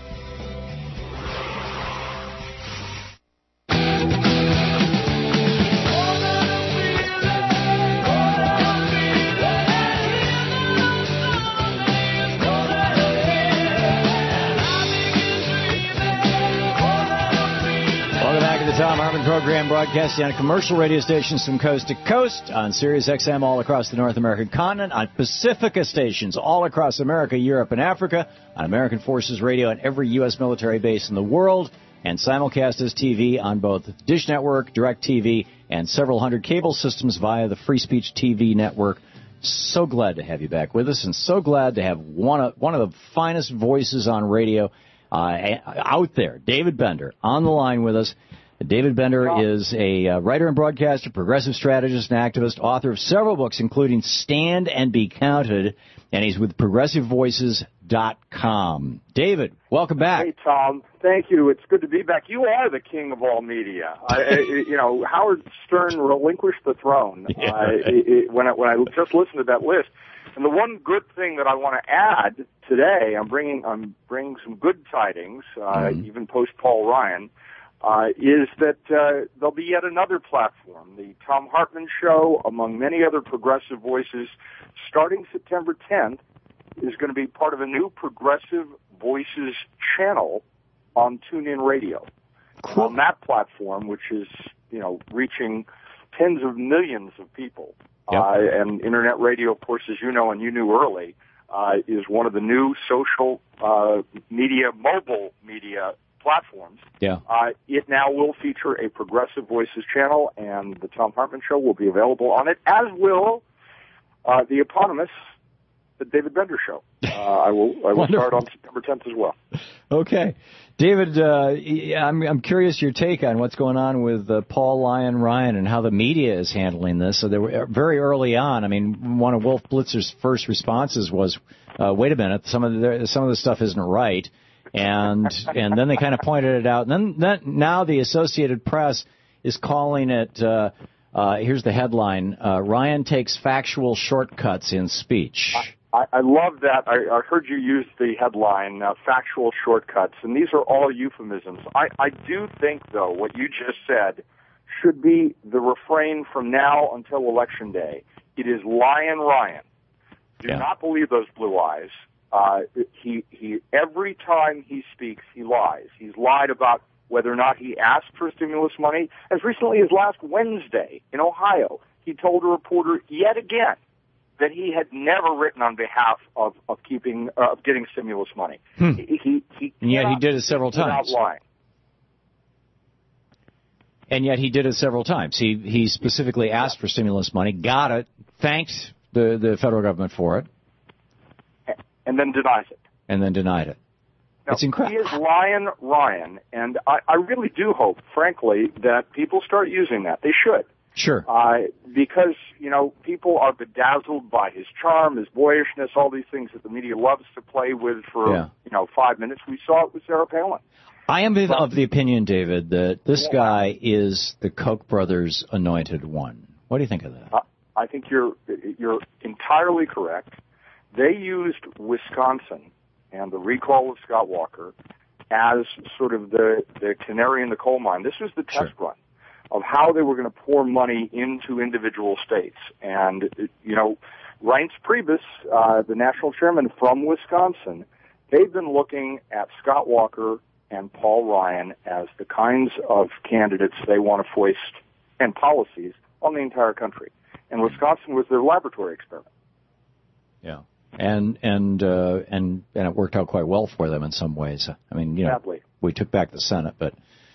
Thom Hartmann Program, broadcasting on commercial radio stations from coast to coast, on Sirius XM all across the North American continent, on Pacifica stations all across America, Europe, and Africa, on American Forces Radio on every U.S. military base in the world, and simulcast as TV on both Dish Network, DirecTV, and several hundred cable systems via the Free Speech TV network. So glad to have you back with us, and so glad to have one of the finest voices on radio out there, David Bender, on the line with us. David Bender is a writer and broadcaster, progressive strategist and activist, author of several books, including Stand and Be Counted, and he's with ProgressiveVoices.com. David, welcome back. Hey, Tom. Thank you. It's good to be back. You are the king of all media. Howard Stern relinquished the throne when I just listened to that list. And the one good thing that I want to add today, I'm bringing some good tidings, even post Paul Ryan. Is that there'll be yet another platform, the Thom Hartmann Show, among many other progressive voices, starting September 10th, is going to be part of a new Progressive Voices channel on TuneIn Radio. Cool. On that platform, which is, reaching tens of millions of people. Yep. And Internet radio, of course, as you know, and you knew early, is one of the new social mobile media platforms. Yeah. It now will feature a Progressive Voices channel, and the Thom Hartmann Show will be available on it, as will the eponymous The David Bender Show. I will start on September 10th as well. Okay. David, I'm curious your take on what's going on with Paul Ryan and how the media is handling this. So they were very early on. I mean, one of Wolf Blitzer's first responses was, wait a minute, some of the stuff isn't right. And then they kind of pointed it out. And then now the Associated Press is calling it, here's the headline, Ryan takes factual shortcuts in speech. I love that. I heard you use the headline, factual shortcuts, and these are all euphemisms. I do think, though, what you just said should be the refrain from now until Election Day. It is Lion Ryan. Do not believe those blue eyes. He every time he speaks, he lies. He's lied about whether or not he asked for stimulus money. As recently as last Wednesday in Ohio, he told a reporter yet again that he had never written on behalf of getting stimulus money. And yet he did it several times. Lying. And yet he did it several times. He specifically asked for stimulus money, got it, thanked the federal government for it. And then denies it. Now, It's incredible. He is Lion Ryan, and I really do hope, frankly, that people start using that. They should. Sure. Because, people are bedazzled by his charm, his boyishness, all these things that the media loves to play with for, 5 minutes. We saw it with Sarah Palin. I am of the opinion, David, that this guy is the Koch brothers' anointed one. What do you think of that? I think you're entirely correct. They used Wisconsin and the recall of Scott Walker as sort of the canary in the coal mine. This was the test run of how they were going to pour money into individual states. And, Reince Priebus, the national chairman from Wisconsin, they've been looking at Scott Walker and Paul Ryan as the kinds of candidates they want to foist and policies on the entire country. And Wisconsin was their laboratory experiment. Yeah. And it worked out quite well for them in some ways. I mean, sadly, we took back the Senate, but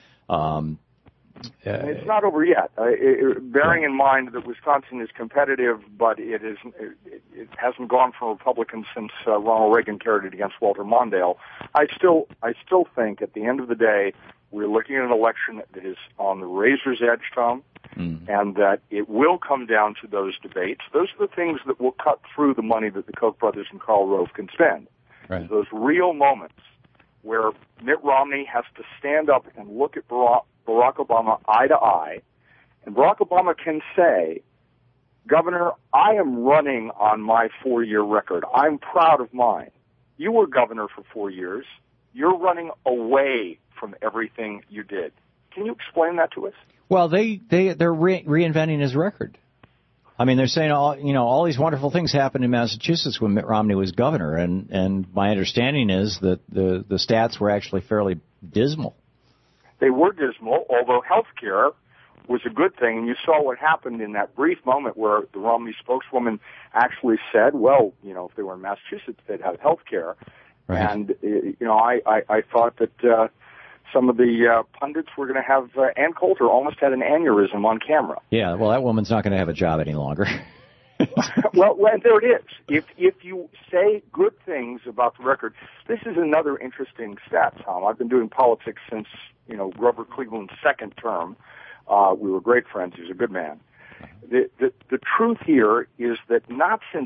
it's not over yet. Bearing in mind that Wisconsin is competitive, but it hasn't gone for Republicans since Ronald Reagan carried it against Walter Mondale. I still think at the end of the day, we're looking at an election that is on the razor's edge, Tom, and that it will come down to those debates. Those are the things that will cut through the money that the Koch brothers and Karl Rove can spend. Right. Those real moments where Mitt Romney has to stand up and look at Barack Obama eye to eye, and Barack Obama can say, Governor, I am running on my 4-year record. I'm proud of mine. You were governor for 4 years. You're running away from everything you did. Can you explain that to us? Well, they're reinventing his record. I mean, they're saying all these wonderful things happened in Massachusetts when Mitt Romney was governor, and my understanding is that the stats were actually fairly dismal. They were dismal, although health care was a good thing. And you saw what happened in that brief moment where the Romney spokeswoman actually said, well, if they were in Massachusetts, they'd have health care. Right. And, I thought that some of the pundits were going to have Ann Coulter almost had an aneurysm on camera. Yeah, well, that woman's not going to have a job any longer. Well, there it is. If you say good things about the record, this is another interesting stat, Tom. I've been doing politics since, Grover Cleveland's second term. We were great friends. He was a good man. The truth here is that not since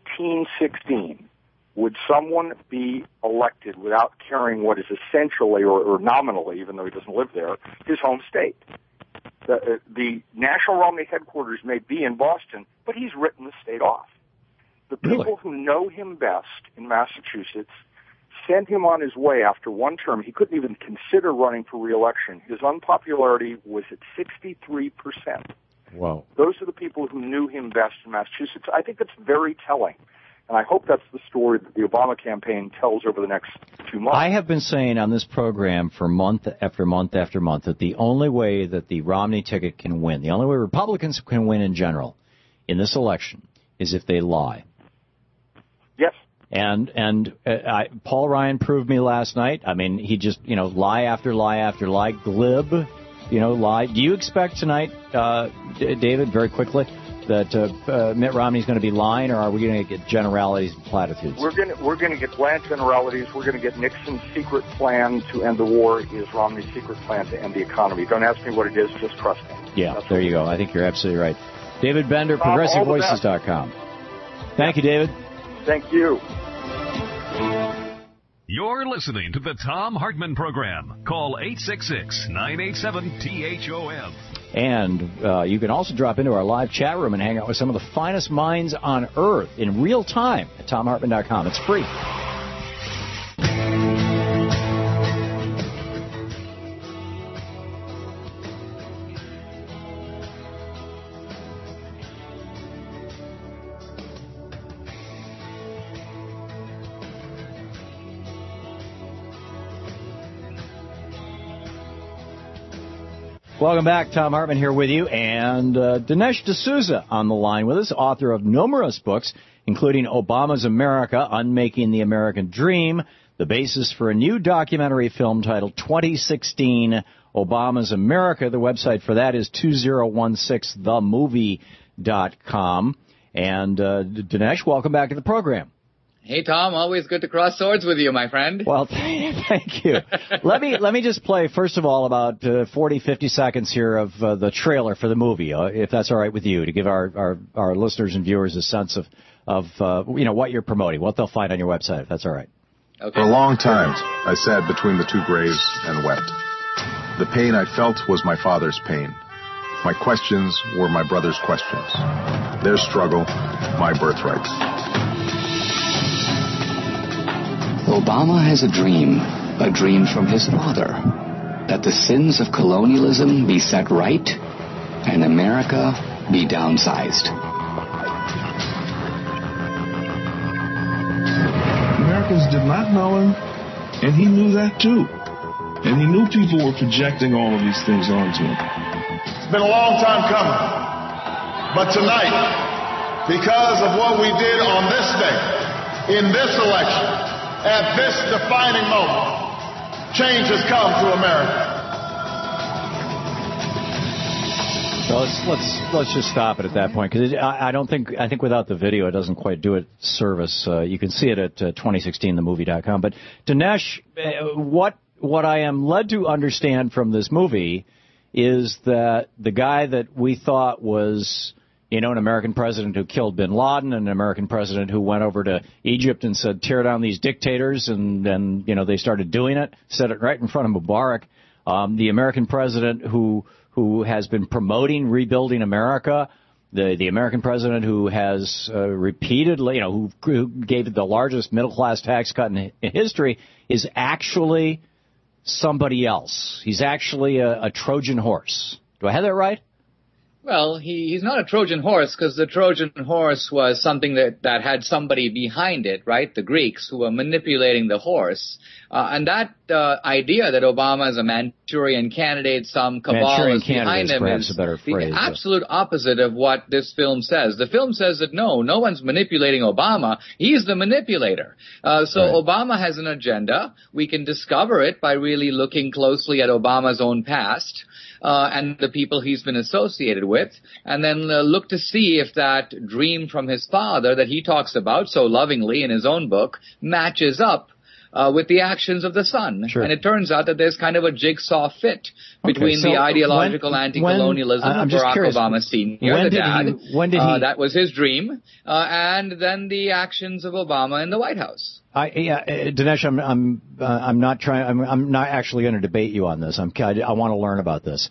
1916 would someone be elected without carrying what is essentially or nominally, even though he doesn't live there, his home state. The National Romney headquarters may be in Boston, but he's written the state off. The people who know him best in Massachusetts sent him on his way after one term. He couldn't even consider running for re-election. His unpopularity was at 63%. Wow. Those are the people who knew him best in Massachusetts. I think that's very telling. And I hope that's the story that the Obama campaign tells over the next 2 months. I have been saying on this program for month after month after month that the only way that the Romney ticket can win, the only way Republicans can win in general in this election is if they lie. Yes. And Paul Ryan proved me last night. I mean, he just, lie after lie after lie, glib, lie. Do you expect tonight, David, very quickly, that Mitt Romney's going to be lying, or are we going to get generalities and platitudes? We're going to get bland generalities. We're going to get Nixon's secret plan to end the war is Romney's secret plan to end the economy. Don't ask me what it is, just trust me. Yeah, there you go. I think you're absolutely right. David Bender, ProgressiveVoices.com. Thank you, David. Thank you. You're listening to the Thom Hartmann Program. Call 866-987-THOM. And you can also drop into our live chat room and hang out with some of the finest minds on Earth in real time at ThomHartmann.com. It's free. Welcome back. Thom Hartmann here with you, and Dinesh D'Souza on the line with us, author of numerous books, including Obama's America, Unmaking the American Dream, the basis for a new documentary film titled 2016 Obama's America. The website for that is 2016themovie.com. And Dinesh, welcome back to the program. Hey, Tom, always good to cross swords with you, my friend. Well, thank you. Let me just play, first of all, about 40, 50 seconds here of the trailer for the movie, if that's all right with you, to give our listeners and viewers a sense of what you're promoting, what they'll find on your website, if that's all right. Okay. For a long time, I sat between the two graves and wept. The pain I felt was my father's pain. My questions were my brother's questions. Their struggle, my birthright. Obama has a dream from his father, that the sins of colonialism be set right and America be downsized. Americans did not know him, and he knew that too. And he knew people were projecting all of these things onto him. It's been a long time coming, but tonight, because of what we did on this day, in this election, at this defining moment, change has come to America. So let's just stop it at that point, because I think without the video it doesn't quite do it service. You can see it at 2016themovie.com. But Dinesh, what I am led to understand from this movie is that the guy that we thought was, an American president who killed bin Laden, and an American president who went over to Egypt and said, tear down these dictators, and then, they started doing it, said it right in front of Mubarak. The American president who has been promoting rebuilding America, the American president who has repeatedly, who gave the largest middle-class tax cut in history, is actually somebody else. He's actually a Trojan horse. Do I have that right? Well, he's not a Trojan horse, because the Trojan horse was something that had somebody behind it, right? The Greeks, who were manipulating the horse. And that idea that Obama is a Manchurian candidate, some cabal is behind him, is the absolute opposite of what this film says. The film says that no one's manipulating Obama. He's the manipulator. Obama has an agenda. We can discover it by really looking closely at Obama's own past. And the people he's been associated with, and then look to see if that dream from his father that he talks about so lovingly in his own book matches up with the actions of the son. Sure. And it turns out that there's kind of a jigsaw fit between the ideological anti-colonialism of Barack Obama Sr., the dad, that was his dream, and then the actions of Obama in the White House. Dinesh, I'm not actually going to debate you on this. I want to learn about this.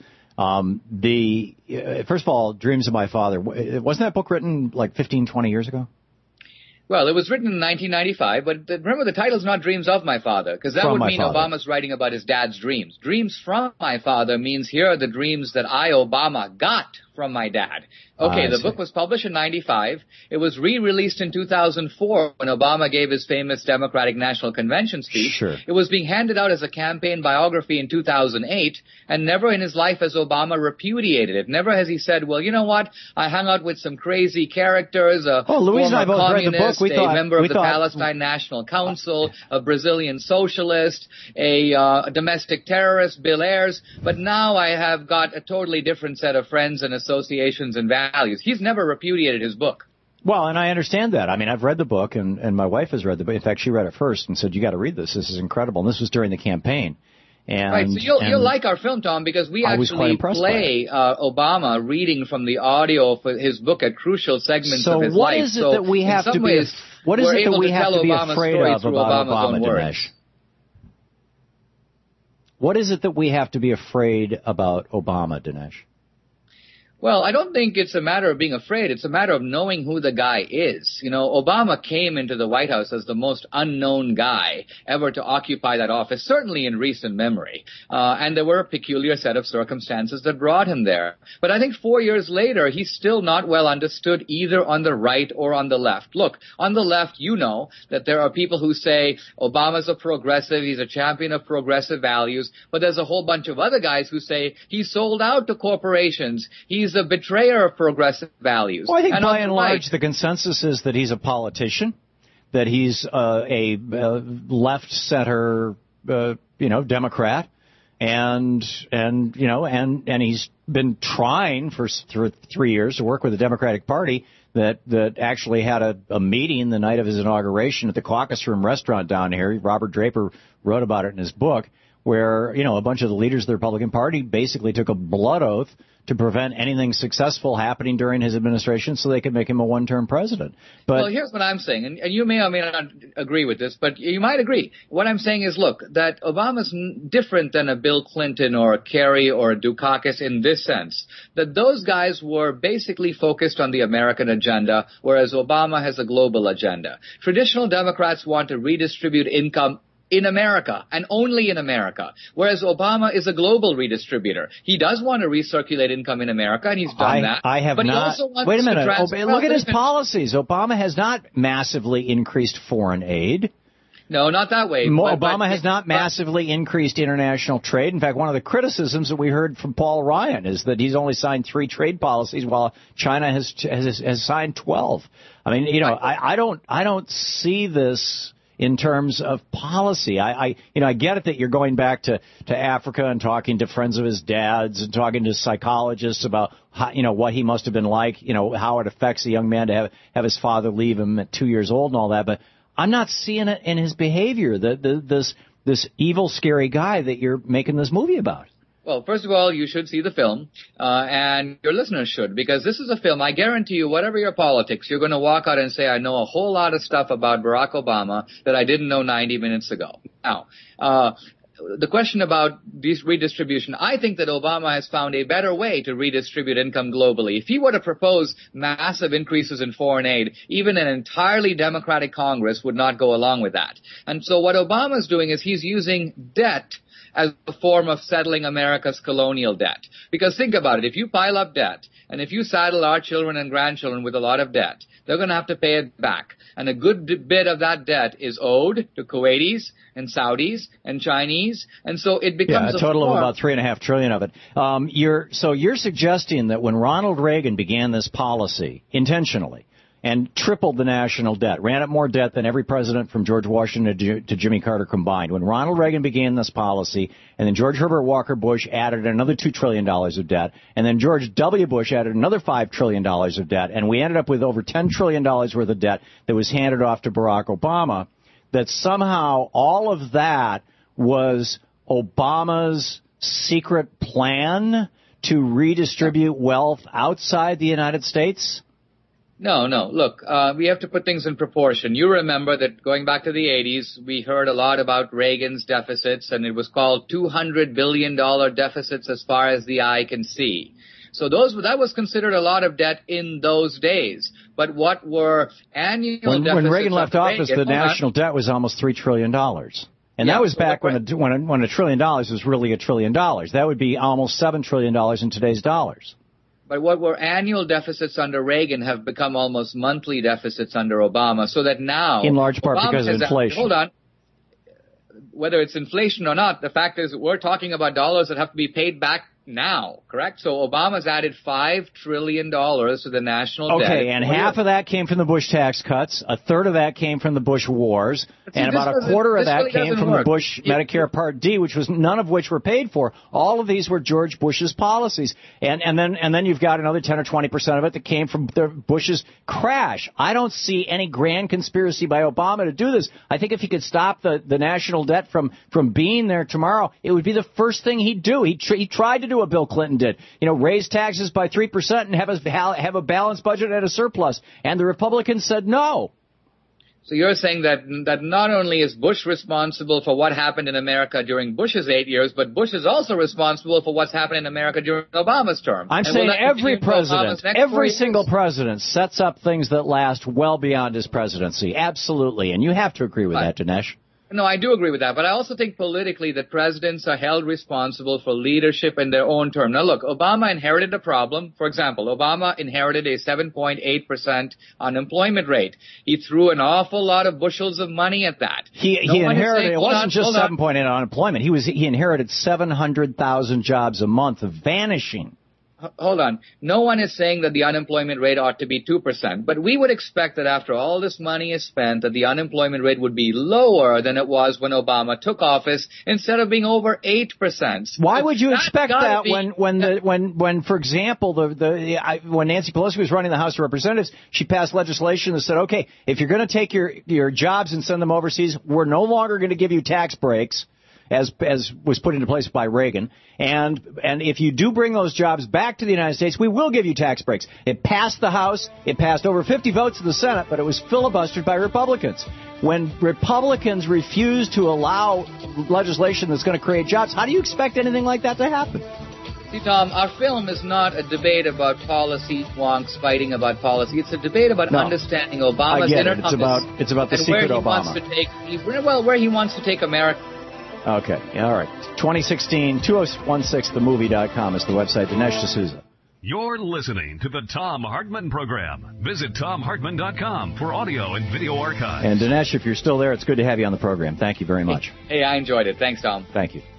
First of all, Dreams of My Father, wasn't that book written like 15, 20 years ago? Well, it was written in 1995, but remember, the title's not Dreams of My Father, because that would mean Obama's writing about his dad's dreams. Dreams from My Father means here are the dreams that I, Obama, got from my dad. Okay, the book was published in 95. It was re-released in 2004 when Obama gave his famous Democratic National Convention speech. Sure. It was being handed out as a campaign biography in 2008, and never in his life has Obama repudiated it. Never has he said, well, you know what, I hung out with some crazy characters, Louise and I both read the book. A member of the Palestine National Council, a Brazilian socialist, a domestic terrorist, Bill Ayers, but now I have got a totally different set of friends and associations and values. He's never repudiated his book. Well, and I understand that. I mean, I've read the book, and my wife has read the book. In fact, she read it first and said, you got to read this. This is incredible. And this was during the campaign. And, right, so you'll like our film, Tom, because we actually play Obama reading from the audio for his book at crucial segments of his life. So what is it that we have to be afraid of about Obama, Dinesh? What is it that we have to be afraid about Obama, Dinesh? Well, I don't think it's a matter of being afraid. It's a matter of knowing who the guy is. You know, Obama came into the White House as the most unknown guy ever to occupy that office, certainly in recent memory. And there were a peculiar set of circumstances that brought him there. But I think 4 years later, he's still not well understood either on the right or on the left. Look, on the left, you know that there are people who say Obama's a progressive, he's a champion of progressive values, but there's a whole bunch of other guys who say he's sold out to corporations, he's a betrayer of progressive values. Well, I think by and large the consensus is that he's a politician, that he's a left-center, Democrat, And he's been trying for 3 years to work with the Democratic Party that actually had a meeting the night of his inauguration at the Caucus Room restaurant down here. Robert Draper wrote about it in his book, where, a bunch of the leaders of the Republican Party basically took a blood oath to prevent anything successful happening during his administration so they could make him a one-term president. But well, here's what I'm saying, and you may or may not agree with this, but you might agree. What I'm saying is, look, that Obama's different than a Bill Clinton or a Kerry or a Dukakis in this sense, that those guys were basically focused on the American agenda, whereas Obama has a global agenda. Traditional Democrats want to redistribute income in America, and only in America, whereas Obama is a global redistributor. He does want to recirculate income in America, and he's done that. I have but not. He also wants Wait a minute. Look at his to policies. Obama has not massively increased foreign aid. No, not that way. Obama has not massively increased international trade. In fact, one of the criticisms that we heard from Paul Ryan is that he's only signed 3 trade policies while China has signed 12. I mean, I don't see this in terms of policy. I get it that you're going back to Africa and talking to friends of his dad's and talking to psychologists about how, what he must have been like, how it affects a young man to have his father leave him at 2 years old and all that. But I'm not seeing it in his behavior, this evil, scary guy that you're making this movie about. Well, first of all, you should see the film, and your listeners should, because this is a film, I guarantee you, whatever your politics, you're going to walk out and say, I know a whole lot of stuff about Barack Obama that I didn't know 90 minutes ago. Now, the question about this redistribution, I think that Obama has found a better way to redistribute income globally. If he were to propose massive increases in foreign aid, even an entirely Democratic Congress would not go along with that. And so what Obama's doing is he's using debt as a form of settling America's colonial debt. Because think about it, if you pile up debt, and if you saddle our children and grandchildren with a lot of debt, they're going to have to pay it back. And a good bit of that debt is owed to Kuwaitis and Saudis and Chinese, and so it becomes a total of about $3.5 trillion of it. You're suggesting that when Ronald Reagan began this policy intentionally and tripled the national debt, ran up more debt than every president from George Washington to Jimmy Carter combined. When Ronald Reagan began this policy, and then George Herbert Walker Bush added another $2 trillion of debt, and then George W. Bush added another $5 trillion of debt, and we ended up with over $10 trillion worth of debt that was handed off to Barack Obama, that somehow all of that was Obama's secret plan to redistribute wealth outside the United States? No. Look, we have to put things in proportion. You remember that going back to the 80s, we heard a lot about Reagan's deficits, and it was called $200 billion deficits as far as the eye can see. So that was considered a lot of debt in those days. But what were annual deficits? When Reagan left office, the national debt was almost $3 trillion. And that was back when $1 trillion was really $1 trillion. That would be almost $7 trillion in today's dollars. But what were annual deficits under Reagan have become almost monthly deficits under Obama, so that now... In large part Obama because of inflation. Hold on. Whether it's inflation or not, the fact is we're talking about dollars that have to be paid back now, correct? So Obama's added $5 trillion to the national debt. Okay, and half of that came from the Bush tax cuts, a third of that came from the Bush wars, and about a quarter of that came from the Bush Medicare Part D, which was none of which were paid for. All of these were George Bush's policies. And then you've got another 10 or 20% of it that came from the Bush's crash. I don't see any grand conspiracy by Obama to do this. I think if he could stop the national debt from being there tomorrow, it would be the first thing he'd do. He tried to do what Bill Clinton did, raise taxes by 3% and have a balanced budget and a surplus. And the Republicans said no. So you're saying that not only is Bush responsible for what happened in America during Bush's 8 years, but Bush is also responsible for what's happened in America during Obama's term. I'm saying every president, every single president sets up things that last well beyond his presidency. Absolutely. And you have to agree with that, Dinesh. No, I do agree with that, but I also think politically that presidents are held responsible for leadership in their own term. Now look, Obama inherited a problem. For example, Obama inherited a 7.8% unemployment rate. He threw an awful lot of bushels of money at that. He inherited, it wasn't just 7.8 unemployment. He inherited 700,000 jobs a month of vanishing. hold on. No one is saying that the unemployment rate ought to be 2%, but we would expect that after all this money is spent, that the unemployment rate would be lower than it was when Obama took office, instead of being over 8%. Why would you expect that when, for example, when Nancy Pelosi was running the House of Representatives, she passed legislation that said, okay, if you're going to take your jobs and send them overseas, we're no longer going to give you tax breaks, as was put into place by Reagan. And if you do bring those jobs back to the United States, we will give you tax breaks. It passed the House. It passed over 50 votes in the Senate, but it was filibustered by Republicans. When Republicans refuse to allow legislation that's going to create jobs, how do you expect anything like that to happen? See, Tom, our film is not a debate about policy wonks fighting about policy. It's a debate about understanding Obama's inner compass. It's about the secret Obama. Where he wants to take America. Okay. All right. 2016, 2016themovie.com is the website. Dinesh D'Souza. You're listening to the Thom Hartmann Program. Visit ThomHartmann.com for audio and video archives. And Dinesh, if you're still there, it's good to have you on the program. Thank you very much. Hey, I enjoyed it. Thanks, Tom. Thank you.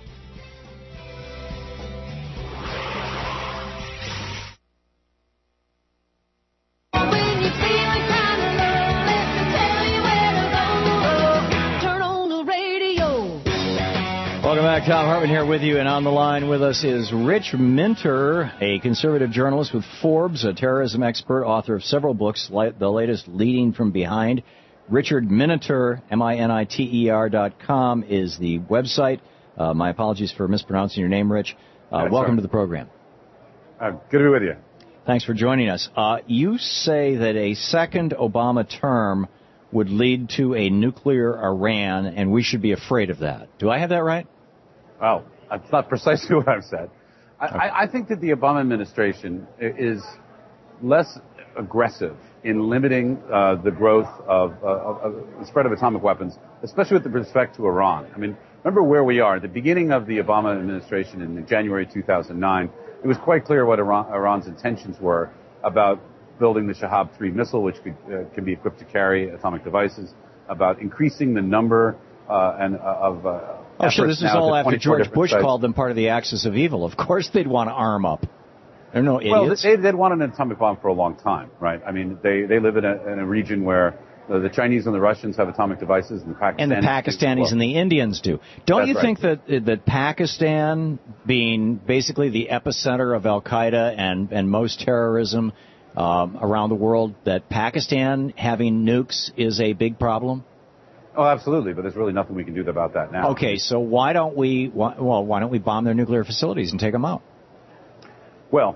Welcome back. Thom Hartmann here with you, and on the line with us is Rich Minter, a conservative journalist with Forbes, a terrorism expert, author of several books, the latest Leading from Behind. Richard Minter, MINITER.com is the website. My apologies for mispronouncing your name, Rich. Welcome to the program. Good to be with you. Thanks for joining us. You say that a second Obama term would lead to a nuclear Iran, and we should be afraid of that. Do I have that right? Well, that's not precisely what I've said. I think that the Obama administration is less aggressive in limiting the growth of the spread of atomic weapons, especially with respect to Iran. I mean, remember where we are. At the beginning of the Obama administration in January 2009, it was quite clear what Iran's intentions were about building the Shahab-3 missile, which can be equipped to carry atomic devices, about increasing the number sure, this is all after George Bush called them part of the axis of evil. Of course they'd want to arm up. They're no idiots. Well, they'd want an atomic bomb for a long time, right? I mean, they live in a region where the Chinese and the Russians have atomic devices, and the Pakistanis and the Indians do. Don't you think that Pakistan, being basically the epicenter of Al-Qaeda and most terrorism around the world, that Pakistan having nukes is a big problem? Oh, absolutely, but there's really nothing we can do about that now. Okay, so why don't we bomb their nuclear facilities and take them out? Well,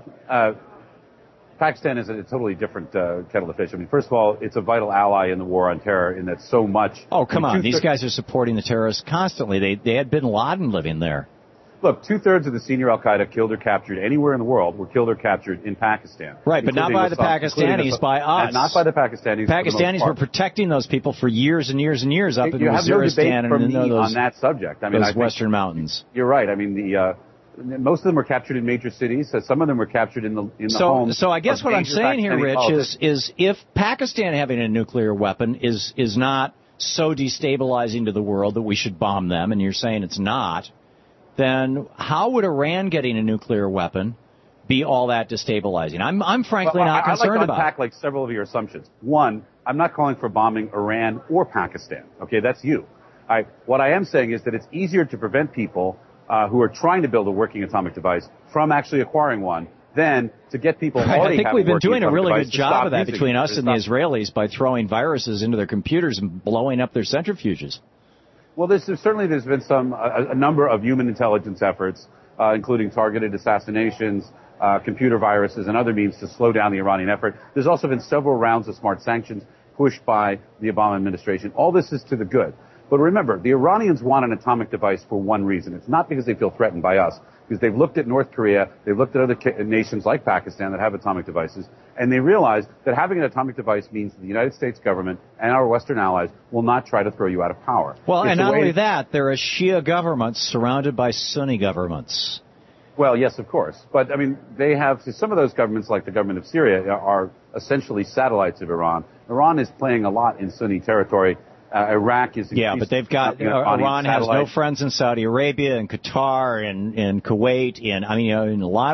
Pakistan is a totally different kettle of fish. I mean, first of all, it's a vital ally in the war on terror in that so much... Oh, come on. These guys are supporting the terrorists constantly. They had bin Laden living there. Look, 2/3 of the senior Al-Qaeda killed or captured anywhere in the world were killed or captured in Pakistan. Right, but not by the Pakistanis, by us. Not by the Pakistanis. Pakistanis were protecting those people for years and years and years up in Waziristan and those, on that subject. I mean, those western mountains. You're right. I mean, most of them were captured in major cities. Some of them were captured in the homes. So I guess what I'm saying here, Rich, is if Pakistan having a nuclear weapon is not so destabilizing to the world that we should bomb them, and you're saying it's not, then how would Iran getting a nuclear weapon be all that destabilizing? I'm frankly not concerned about it. I'd like to unpack several of your assumptions. One, I'm not calling for bombing Iran or Pakistan. Okay, that's you. What I am saying is that it's easier to prevent people who are trying to build a working atomic device from actually acquiring one than to get people already. I think we've been doing a really good job of that between us and the Israelis by throwing viruses into their computers and blowing up their centrifuges. Well, there's been a number of human intelligence efforts, including targeted assassinations, computer viruses, and other means to slow down the Iranian effort. There's also been several rounds of smart sanctions pushed by the Obama administration. All this is to the good. But remember, the Iranians want an atomic device for one reason. It's not because they feel threatened by us, because they've looked at North Korea, they've looked at other nations like Pakistan that have atomic devices, and they realize that having an atomic device means that the United States government and our Western allies will not try to throw you out of power. Well, and not only that, there are Shia governments surrounded by Sunni governments. Well, yes, of course. But, I mean, some of those governments, like the government of Syria, are essentially satellites of Iran. Iran is playing a lot in Sunni territory. Iraq is... Yeah, but they've got... Iran has no friends in Saudi Arabia and Qatar and Kuwait and, in a lot of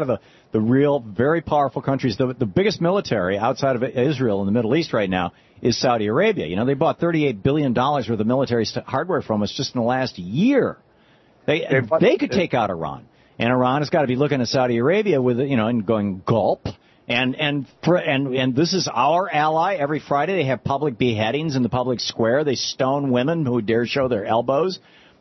the real, very powerful countries. The biggest military outside of Israel in the Middle East right now is Saudi Arabia. You know, they bought $38 billion worth of military hardware from us just in the last year. They could take out Iran. And Iran has got to be looking at Saudi Arabia with, you know, and going gulp. And this is our ally. Every Friday they have public beheadings in the public square. They stone women who dare show their elbows.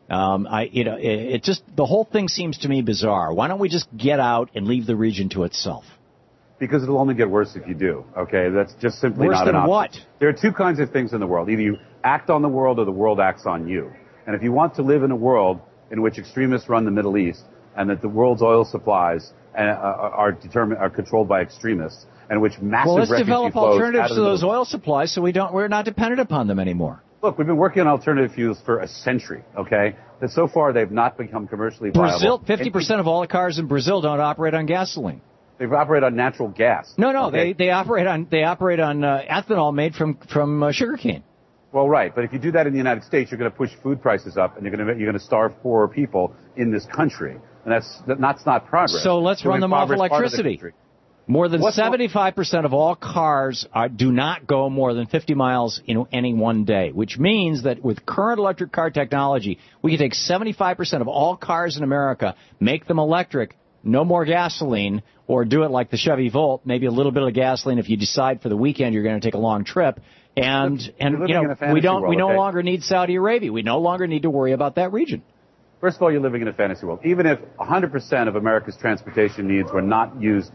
It just, the whole thing seems to me bizarre. Why don't we just get out and leave the region to itself? Because it'll only get worse if you do. Okay, that's just simply worse not an option. What? There are two kinds of things in the world. Either you act on the world or the world acts on you. And if you want to live in a world in which extremists run the Middle East and that the world's oil supplies are controlled by extremists, and which massive refugee flows. Well, let's develop alternatives to those oil supplies so we're not dependent upon them anymore. Look, we've been working on alternative fuels for a century, okay? But so far they've not become commercially viable. Brazil, 50% of all the cars in Brazil don't operate on gasoline. They operate on natural gas. No, okay? they operate on ethanol made from sugarcane. Well, right, but if you do that in the United States, you're going to push food prices up, and you're going to starve poorer people in this country, and that's not progress. So let's run them off electricity. More than 75% of all cars do not go more than 50 miles in any one day, which means that with current electric car technology, we can take 75% of all cars in America, make them electric, no more gasoline, or do it like the Chevy Volt, maybe a little bit of gasoline if you decide for the weekend you're going to take a long trip. And you know, we no longer need Saudi Arabia. We no longer need to worry about that region. First of all, you're living in a fantasy world. Even if 100% of America's transportation needs were not used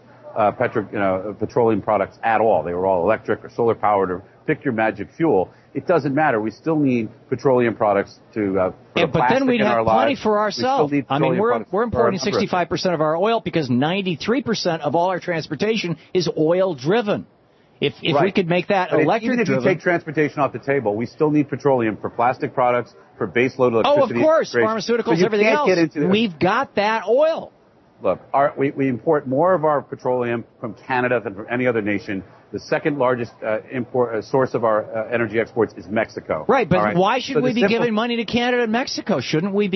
petroleum products at all, they were all electric or solar powered or pick your magic fuel, it doesn't matter. We still need petroleum products to but then we'd have plenty for ourselves. I mean, we're importing 65% of our oil because 93% of all our transportation is oil driven. If we could make that electric even if you take transportation off the table, we still need petroleum for plastic products, for base load electricity. Oh, of course, pharmaceuticals, everything else. We've got that oil. Look, we import more of our petroleum from Canada than from any other nation. The second largest source of our energy exports is Mexico. Right, but why should we be giving money to Canada and Mexico? Shouldn't we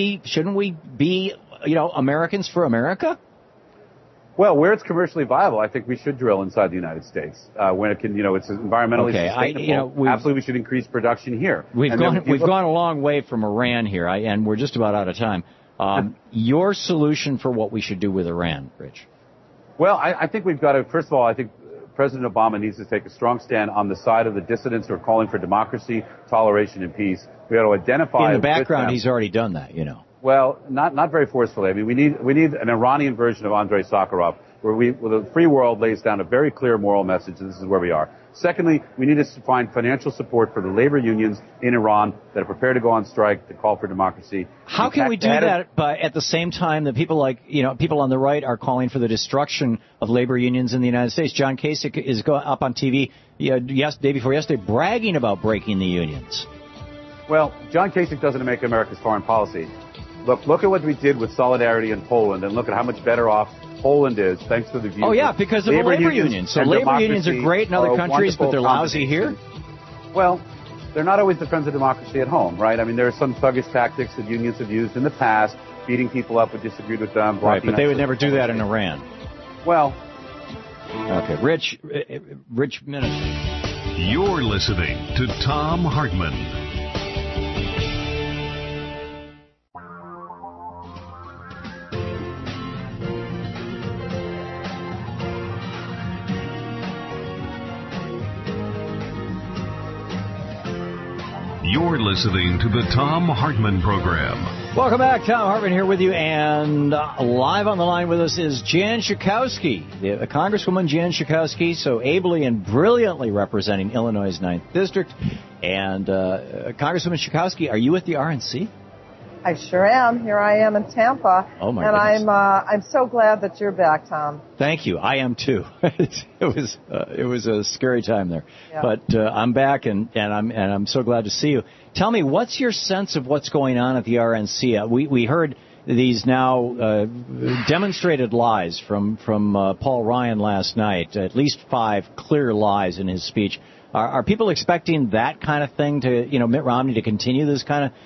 be Americans for America? Well, where it's commercially viable, I think we should drill inside the United States when it can, it's environmentally sustainable. Absolutely, we should increase production here. We've gone a long way from Iran here, and we're just about out of time. Your solution for what we should do with Iran, Rich? Well, I think we've got to. First of all, I think President Obama needs to take a strong stand on the side of the dissidents who are calling for democracy, toleration, and peace. We got to identify. In the background, he's already done that, Well, not very forcefully. I mean, we need an Iranian version of Andrei Sakharov, where the free world lays down a very clear moral message, and this is where we are. Secondly, we need to find financial support for the labor unions in Iran that are prepared to go on strike to call for democracy. How can we do that at the same time that people on the right are calling for the destruction of labor unions in the United States? John Kasich is up on TV day before yesterday bragging about breaking the unions. Well, John Kasich doesn't make America's foreign policy. Look at what we did with Solidarity in Poland, and look at how much better off Poland is, thanks to the view. Oh, yeah, because of the labor unions. So labor unions are great in other countries, but they're lousy here? Well, they're not always the friends of democracy at home, right? I mean, there are some thuggish tactics that unions have used in the past, beating people up who disagreed with them. Right, but they would never do that in Iran. Well. Okay, Rich Minister. You're listening to Thom Hartmann. You're listening to the Thom Hartmann Program. Welcome back. Thom Hartmann here with you, and live on the line with us is Jan Schakowsky, Congresswoman Jan Schakowsky, so ably and brilliantly representing Illinois' 9th District. And Congresswoman Schakowsky, are you at the RNC? I sure am. Here I am in Tampa. Oh my goodness. And I'm so glad that you're back, Tom. Thank you. I am too. It was a scary time there, yeah. But I'm back and I'm so glad to see you. Tell me, what's your sense of what's going on at the RNC? We heard these now demonstrated lies from Paul Ryan last night. At least 5 clear lies in his speech. Are people expecting that kind of thing to Mitt Romney to continue this kind of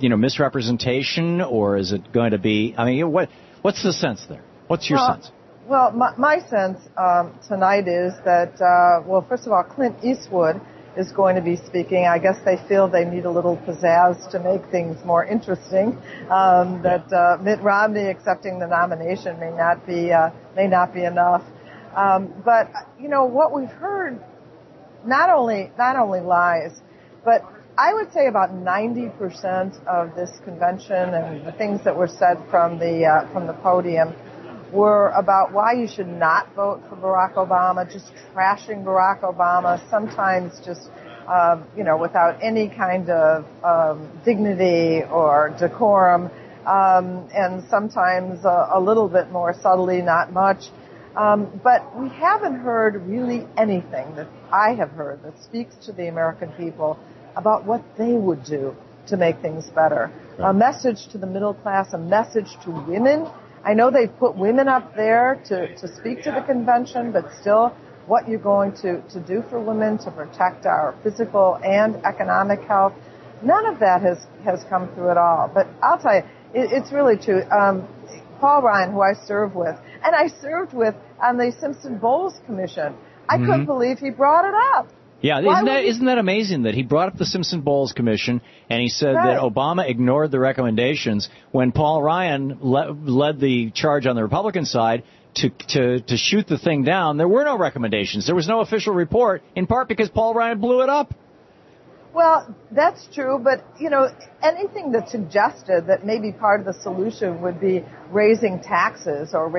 misrepresentation, or is it going to be? I mean, what's the sense there? What's your sense? Well, my sense tonight is that, well, first of all, Clint Eastwood is going to be speaking. I guess they feel they need a little pizzazz to make things more interesting. That Mitt Romney accepting the nomination may not be enough. But you know what we've heard, not only lies, but I would say about 90% of this convention and the things that were said from the podium were about why you should not vote for Barack Obama, just trashing Barack Obama, sometimes just, without any kind of dignity or decorum, and sometimes a little bit more subtly, not much. But we haven't heard really anything that I have heard that speaks to the American people about what they would do to make things better. Right. A message to the middle class, a message to women. I know they've put women up there to speak to the convention, but still what you're going to do for women to protect our physical and economic health, none of that has come through at all. But I'll tell you, it's really true. Paul Ryan, who I serve with, and I served with on the Simpson-Bowles Commission, I couldn't believe he brought it up. Yeah, isn't that amazing that he brought up the Simpson-Bowles Commission and he said that Obama ignored the recommendations when Paul Ryan led the charge on the Republican side to shoot the thing down. There were no recommendations. There was no official report, in part because Paul Ryan blew it up. Well, that's true, but, anything that suggested that maybe part of the solution would be raising taxes on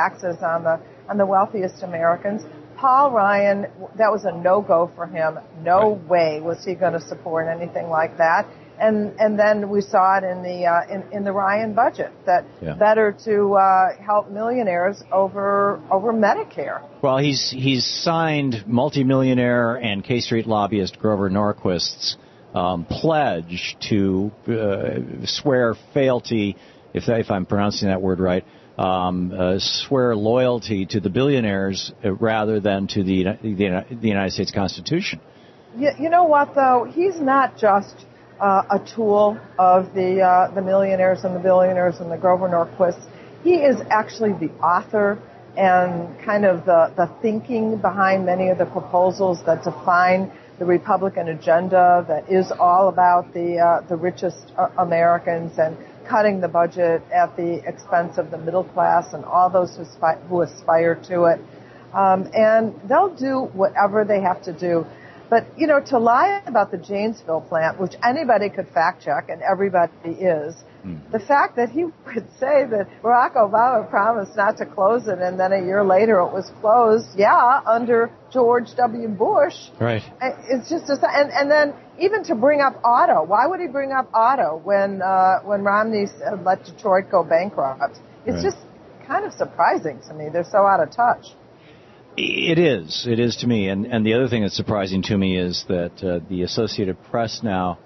the wealthiest Americans, Paul Ryan, that was a no-go for him. No way was he going to support anything like that. And then we saw it in the Ryan budget that better to help millionaires over Medicare. Well, he's signed multimillionaire and K Street lobbyist Grover Norquist's pledge to swear fealty, if I'm pronouncing that word right. Swear loyalty to the billionaires rather than to the United States Constitution. You know what, though? He's not just a tool of the millionaires and the billionaires and the Grover Norquists. He is actually the author and kind of the thinking behind many of the proposals that define the Republican agenda that is all about the richest Americans and cutting the budget at the expense of the middle class and all those who aspire to it. And they'll do whatever they have to do. But, to lie about the Janesville plant, which anybody could fact check, and everybody is, the fact that he would say that Barack Obama promised not to close it and then a year later it was closed, under George W. Bush. Right. It's just and then even to bring up auto. Why would he bring up auto when Romney let Detroit go bankrupt? It's just kind of surprising to me. They're so out of touch. It is to me. And the other thing that's surprising to me is that the Associated Press now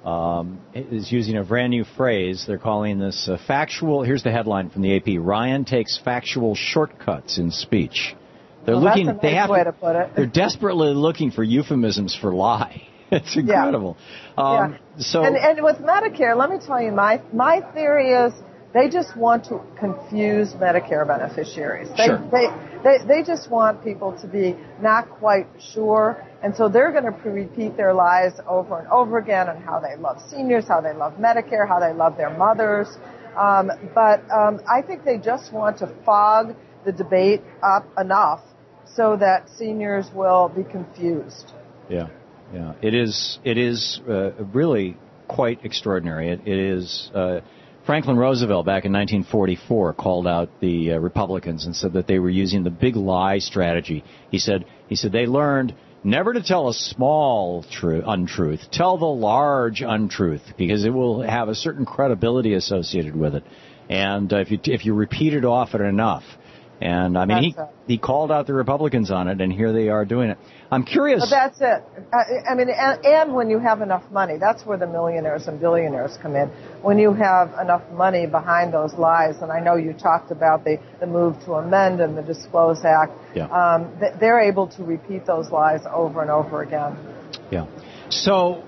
is using a brand new phrase. They're calling this factual. Here's the headline from the AP. Ryan takes factual shortcuts in speech. They're looking. That's a nice way to put it. They're desperately looking for euphemisms for lie. It's incredible. So and with Medicare, let me tell you, my theory is they just want to confuse Medicare beneficiaries. They just want people to be not quite sure, and so they're going to repeat their lies over and over again on how they love seniors, how they love Medicare, how they love their mothers. But I think they just want to fog the debate up enough so that seniors will be confused. Yeah. It is really quite extraordinary. It is. Franklin Roosevelt back in 1944 called out the Republicans and said that they were using the big lie strategy. He said they learned never to tell a small untruth, tell the large untruth, because it will have a certain credibility associated with it. And if you repeat it often enough. And, I mean, he called out the Republicans on it, and here they are doing it. I'm curious. But that's it. And when you have enough money, that's where the millionaires and billionaires come in. When you have enough money behind those lies, and I know you talked about the move to amend and the Disclose Act, they're able to repeat those lies over and over again. Yeah. So,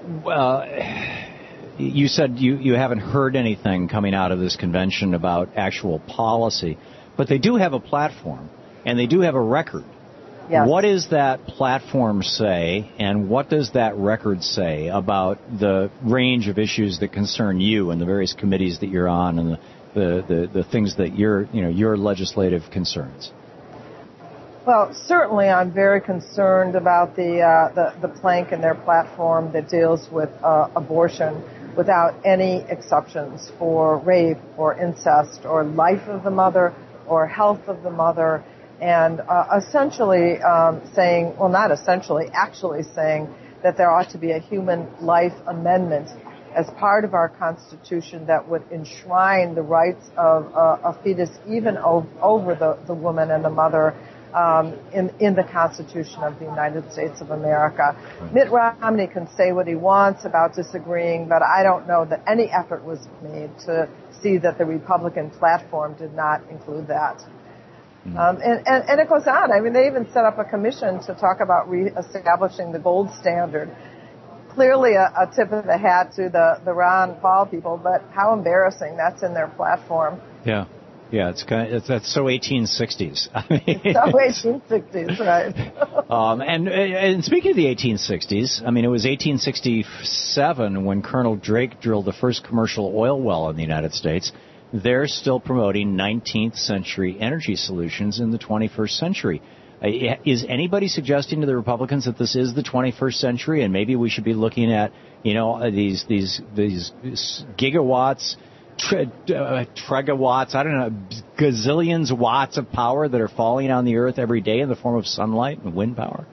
you said you haven't heard anything coming out of this convention about actual policy. But they do have a platform. and they do have a record. Yes. What does that platform say, and what does that record say about the range of issues that concern you and the various committees that you're on and the things that your legislative concerns? Well, certainly I'm very concerned about the plank in their platform that deals with abortion without any exceptions for rape or incest or life of the mother or health of the mother, and essentially saying, well, not essentially, actually saying that there ought to be a human life amendment as part of our Constitution that would enshrine the rights of a fetus even over the woman and the mother in the Constitution of the United States of America. Mitt Romney can say what he wants about disagreeing, but I don't know that any effort was made to see that the Republican platform did not include that. And it goes on. I mean, they even set up a commission to talk about reestablishing the gold standard. Clearly a tip of the hat to the Ron Paul people, but how embarrassing. That's in their platform. Yeah. Yeah, that's so 1860s. I mean, so 1860s, right. And speaking of the 1860s, I mean, it was 1867 when Colonel Drake drilled the first commercial oil well in the United States. They're still promoting 19th century energy solutions in the 21st century. Is anybody suggesting to the Republicans that this is the 21st century and maybe we should be looking at, these gigawatts, tregawatts, I don't know, gazillions watts of power that are falling on the earth every day in the form of sunlight and wind power?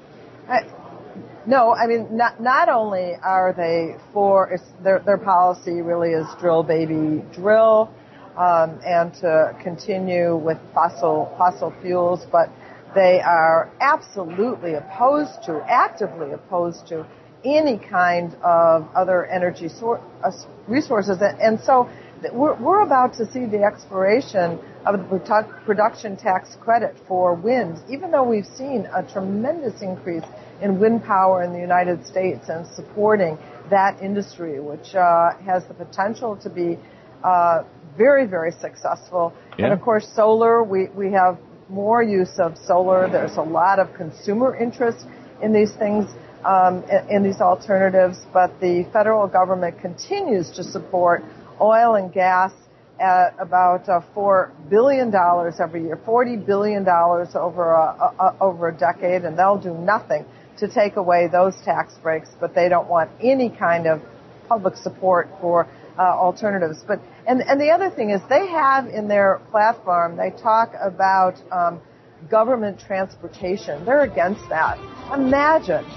No, I mean, not only are they for, their policy really is drill, baby, drill, and to continue with fossil fuels, but they are absolutely actively opposed to any kind of other energy resources. And so we're about to see the expiration of the production tax credit for wind, even though we've seen a tremendous increase in wind power in the United States and supporting that industry, which has the potential to be very, very successful. Yeah. And, of course, solar, we have more use of solar. There's a lot of consumer interest in these things, in these alternatives, but the federal government continues to support oil and gas at about $4 billion every year, $40 billion over a decade, and they'll do nothing to take away those tax breaks, but they don't want any kind of public support for alternatives. But and the other thing is they have in their platform, they talk about government transportation. They're against that. Imagine.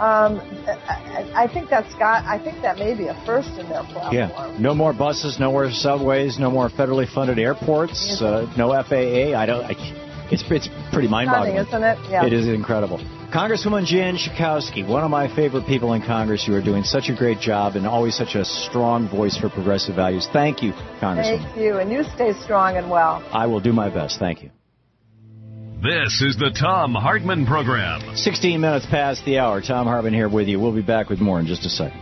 I think that may be a first in their platform. Yeah. No more buses, no more subways, no more federally funded airports, no FAA. It's pretty mind-boggling, isn't it? Yeah. It is incredible. Congresswoman Jan Schakowsky, one of my favorite people in Congress. You are doing such a great job and always such a strong voice for progressive values. Thank you, Congresswoman. Thank you, and you stay strong and well. I will do my best. Thank you. This is the Thom Hartmann Program. 16 minutes past the hour. Thom Hartmann here with you. We'll be back with more in just a second.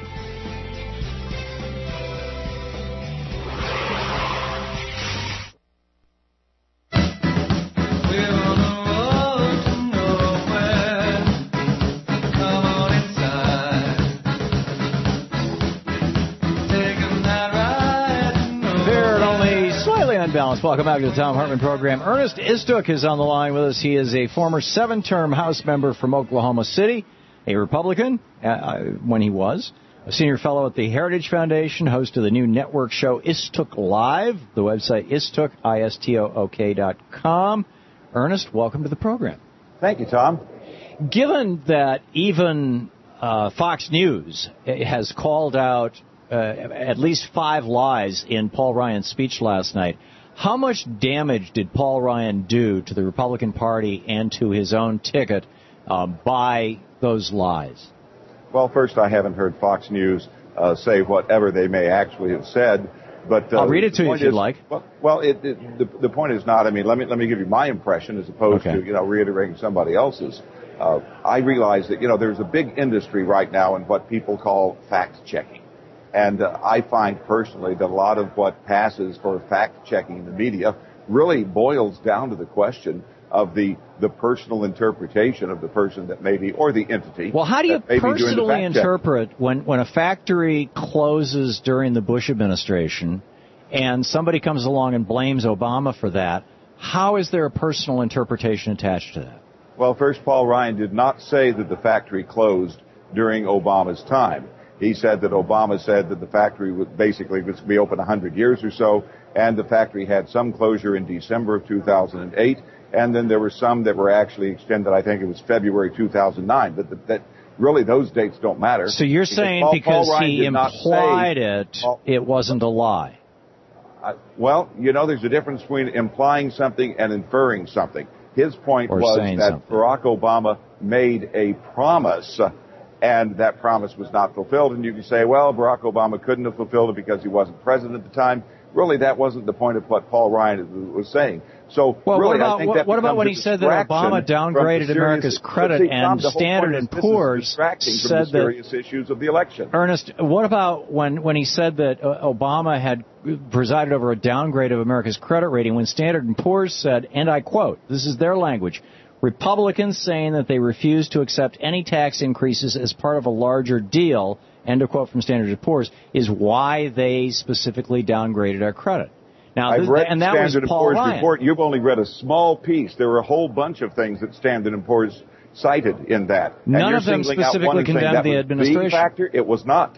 Balance. Welcome back to the Thom Hartmann Program. Ernest Istook is on the line with us. He is a former 7-term House member from Oklahoma City, a Republican when he was, a senior fellow at the Heritage Foundation, host of the new network show Istook Live, the website Istook, ISTOOK.com. Ernest, welcome to the program. Thank you, Tom. Given that even Fox News has called out at least 5 lies in Paul Ryan's speech last night, how much damage did Paul Ryan do to the Republican Party and to his own ticket by those lies? Well, first, I haven't heard Fox News say whatever they may actually have said, but I'll read it to you if you'd like. Well, the point is not. I mean, let me give you my impression as opposed to reiterating somebody else's. I realize that there's a big industry right now in what people call fact checking. And I find personally that a lot of what passes for fact-checking in the media really boils down to the question, of the personal interpretation of the person that may be, or the entity. Well, how do you personally interpret when a factory closes during the Bush administration and somebody comes along and blames Obama for that? How is there a personal interpretation attached to that? Well, first, Paul Ryan did not say that the factory closed during Obama's time. He said that Obama said that the factory was going to be open 100 years or so, and the factory had some closure in December of 2008, and then there were some that were actually extended, I think it was February 2009, but that really those dates don't matter. So you're saying because he implied it wasn't a lie? Well, there's a difference between implying something and inferring something. His point was that Barack Obama made a promise, and that promise was not fulfilled. And you can say, well, Barack Obama couldn't have fulfilled it because he wasn't president at the time. Really, that wasn't the point of what Paul Ryan was saying. So, what about when he said that Obama downgraded America's credit and Standard & Poor's said that serious issues of the election? Ernest, what about when he said that Obama had presided over a downgrade of America's credit rating when Standard & Poor's said, and I quote, this is their language, Republicans saying that they refuse to accept any tax increases as part of a larger deal, end of quote from Standard & Poor's, is why they specifically downgraded our credit. Now, I've read and that Standard was & Paul Poor's Ryan. report. You've only read a small piece. There were a whole bunch of things that Standard & Poor's cited in that. None of them specifically condemned the administration. Factor. It was not.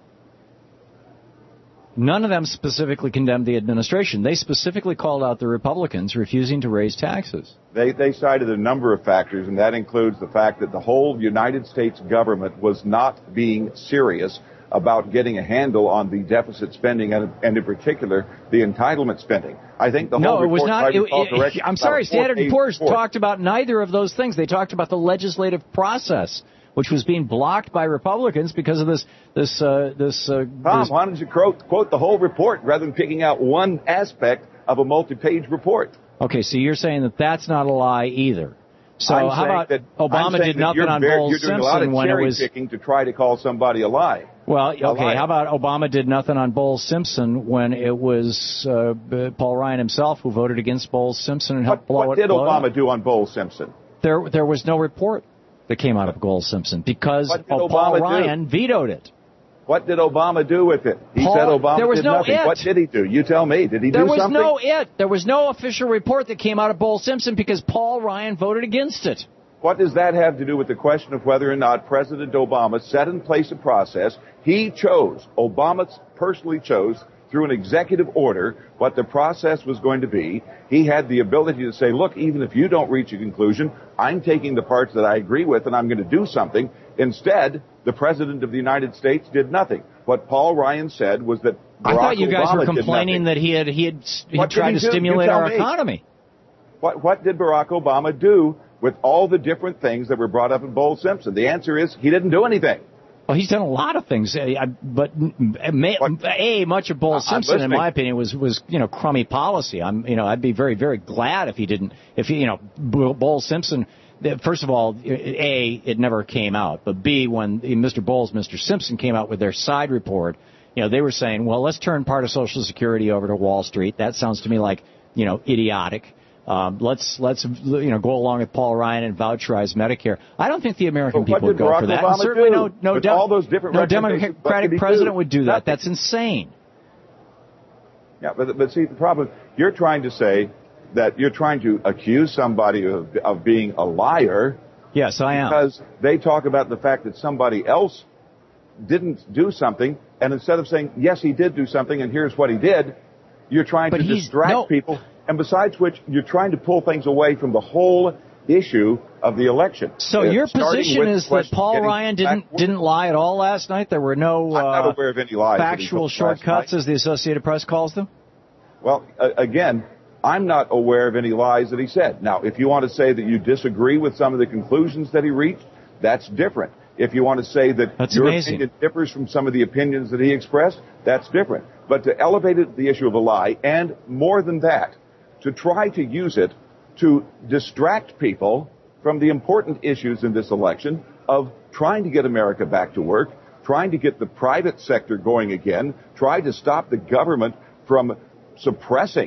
None of them specifically condemned the administration. They specifically called out the Republicans refusing to raise taxes. They cited a number of factors, and that includes the fact that the whole United States government was not being serious about getting a handle on the deficit spending and in particular the entitlement spending. I think the whole report, I'm sorry, Standard & Poor's talked about neither of those things. They talked about the legislative process, which was being blocked by Republicans because of this. Tom, why don't you quote the whole report rather than picking out one aspect of a multi-page report? Okay, so you're saying that that's not a lie either. So how about Obama did nothing on Bowles Simpson when it was picking to try to call somebody a lie? Well, okay, how about Obama did nothing on Bowles Simpson when it was Paul Ryan himself who voted against Bowles Simpson and helped blow it up? What did Obama do on Bowles Simpson? There was no report that came out of Bowles Simpson because Paul Ryan vetoed it. What did Obama do with it? He said Obama did nothing. What did he do? You tell me. Did he do something? There was no official report that came out of Bowles Simpson because Paul Ryan voted against it. What does that have to do with the question of whether or not President Obama set in place a process? Obama personally chose, through an executive order, what the process was going to be. He had the ability to say, look, even if you don't reach a conclusion, I'm taking the parts that I agree with and I'm going to do something. Instead, the President of the United States did nothing. What Paul Ryan said was that Barack I thought you guys Obama were complaining that he had tried to stimulate our economy. What did Barack Obama do with all the different things that were brought up in Bowles Simpson? The answer is he didn't do anything. Well, he's done a lot of things, but much of Bowles Simpson, in my opinion, was crummy policy. I'd be very, very glad if he didn't. Bowles Simpson. First of all, it never came out. But B, when Mr. Bowles, Mr. Simpson came out with their side report, they were saying, well, let's turn part of Social Security over to Wall Street. That sounds to me like, idiotic. Let's go along with Paul Ryan and voucherize Medicare. I don't think the American people would go for that. And certainly no Democratic president would do that. That's insane. Yeah, but see, the problem, you're trying to say that you're trying to accuse somebody of being a liar. Yes, I am. Because they talk about the fact that somebody else didn't do something, and instead of saying, yes, he did do something, and here's what he did, you're trying to distract people. And besides which, you're trying to pull things away from the whole issue of the election. So your position is that Paul Ryan didn't lie at all last night? There were no I'm not aware of any lies factual shortcuts, as the Associated Press calls them? Well, again, I'm not aware of any lies that he said. Now, if you want to say that you disagree with some of the conclusions that he reached, that's different. If you want to say that your opinion differs from some of the opinions that he expressed, that's different. But to elevate the issue of a lie, and more than that, to try to use it to distract people from the important issues in this election of trying to get America back to work, trying to get the private sector going again, trying to stop the government from suppressing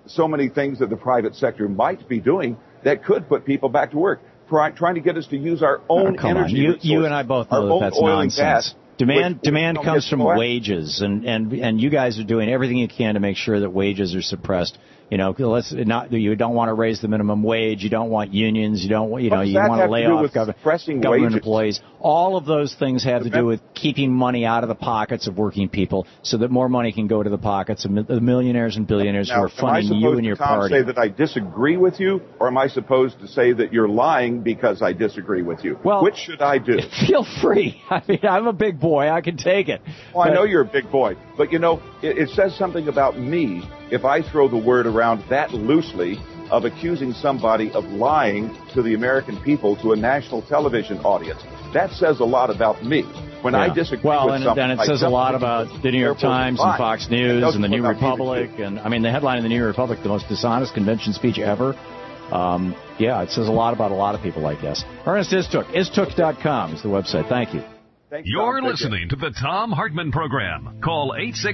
so many things that the private sector might be doing that could put people back to work, trying to get us to use our own energy resources. You and I both know that's nonsense. Demand comes from wages, and you guys are doing everything you can to make sure that wages are suppressed. You don't want to raise the minimum wage. You don't want unions. You want to lay off government employees. All of those things have to do with keeping money out of the pockets of working people, so that more money can go to the pockets of the millionaires and billionaires who are funding you and your party. Am I supposed to say that I disagree with you, or am I supposed to say that you're lying because I disagree with you? Well, which should I do? Feel free. I mean, I'm a big boy. I can take it. Well, I know you're a big boy, but it says something about me if I throw the word around that loosely of accusing somebody of lying to the American people, to a national television audience. That says a lot about me. When I disagree with something, then it says a lot about the New York Times and Fox News and the New Republic. And I mean, the headline in the New Republic, the most dishonest convention speech ever. It says a lot about a lot of people, I guess. Ernest Istook, istook.com is the website. Thank you. You're listening to the Thom Hartmann Program. Call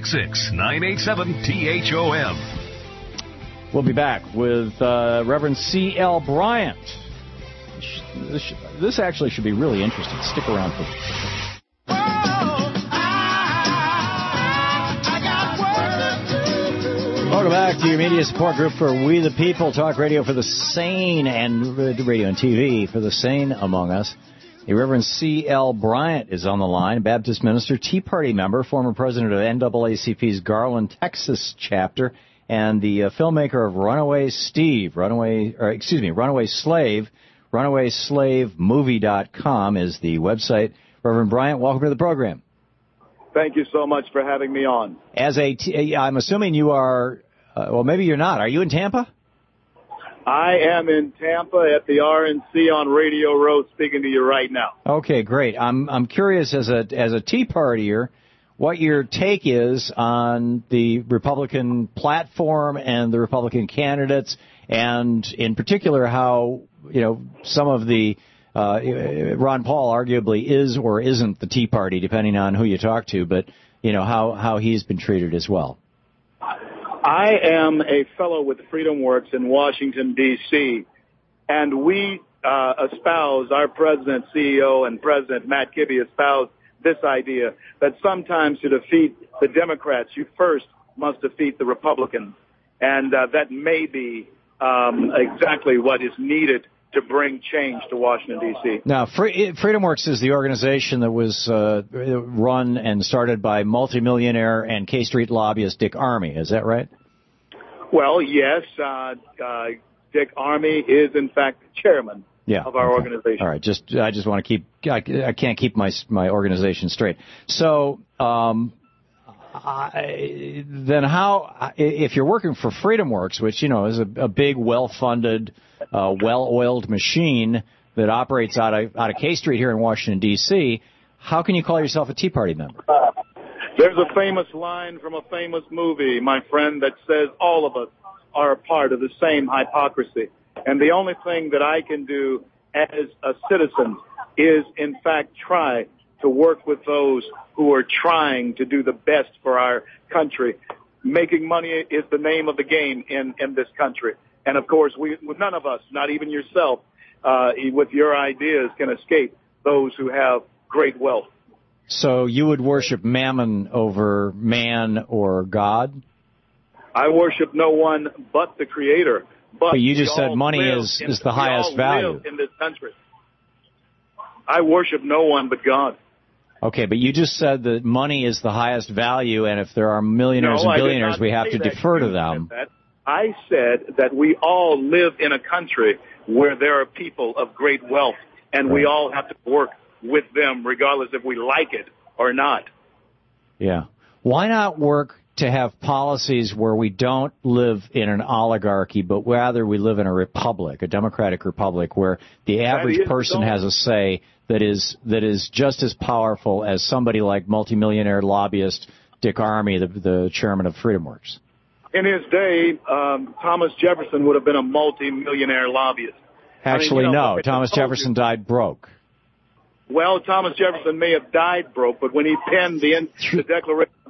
866-987-THOM. We'll be back with Reverend C.L. Bryant. This actually should be really interesting. Stick around for this. Welcome back to your media support group for We the People, talk radio for the sane, and radio and TV for the sane among us. The Reverend C.L. Bryant is on the line, Baptist minister, Tea Party member, former president of NAACP's Garland, Texas chapter, and the filmmaker of Runaway Slave. RunawaySlaveMovie.com is the website. Reverend Bryant, welcome to the program. Thank you so much for having me on. I'm assuming you are, maybe you're not. Are you in Tampa? I am in Tampa at the RNC on Radio Row, speaking to you right now. Okay, great. I'm curious, as a Tea Partier, what your take is on the Republican platform and the Republican candidates, and in particular how some of the Ron Paul arguably is or isn't the Tea Party, depending on who you talk to, but how he's been treated as well. I am a fellow with Freedom Works in Washington, D.C., and we espouse, our president, CEO, and President Matt Kibbe espouse this idea that sometimes to defeat the Democrats, you first must defeat the Republicans. And that may be exactly what is needed to bring change to Washington, D.C. Now, Freedom Works is the organization that was run and started by multimillionaire and K Street lobbyist Dick Armey. Is that right? Well, yes. Dick Armey is, in fact, the chairman of our organization. All right. I just want to keep. I can't keep my organization straight. So then how, if you're working for Freedom Works, which is a big, well-funded, well-oiled machine that operates out of K Street here in Washington, D.C., how can you call yourself a Tea Party member? There's a famous line from a famous movie, my friend, that says all of us are a part of the same hypocrisy. And the only thing that I can do as a citizen is, in fact, try to work with those who are trying to do the best for our country. Making money is the name of the game in this country. And, of course, none of us, not even yourself, with your ideas, can escape those who have great wealth. So you would worship mammon over man or God? I worship no one but the Creator. But you just said money is the highest value. Live in this country. I worship no one but God. Okay, but you just said that money is the highest value, and if there are millionaires and billionaires, we have to defer to them. I said that we all live in a country where there are people of great wealth, and we all have to work with them, regardless if we like it or not. Yeah. Why not work to have policies where we don't live in an oligarchy, but rather we live in a republic, a democratic republic, where the average person has a say that is just as powerful as somebody like multimillionaire lobbyist Dick Armey, the chairman of Freedom Works? In his day, Thomas Jefferson would have been a multimillionaire lobbyist. Actually, no. Thomas Jefferson died broke. Well, Thomas Jefferson may have died broke, but when he penned the Declaration of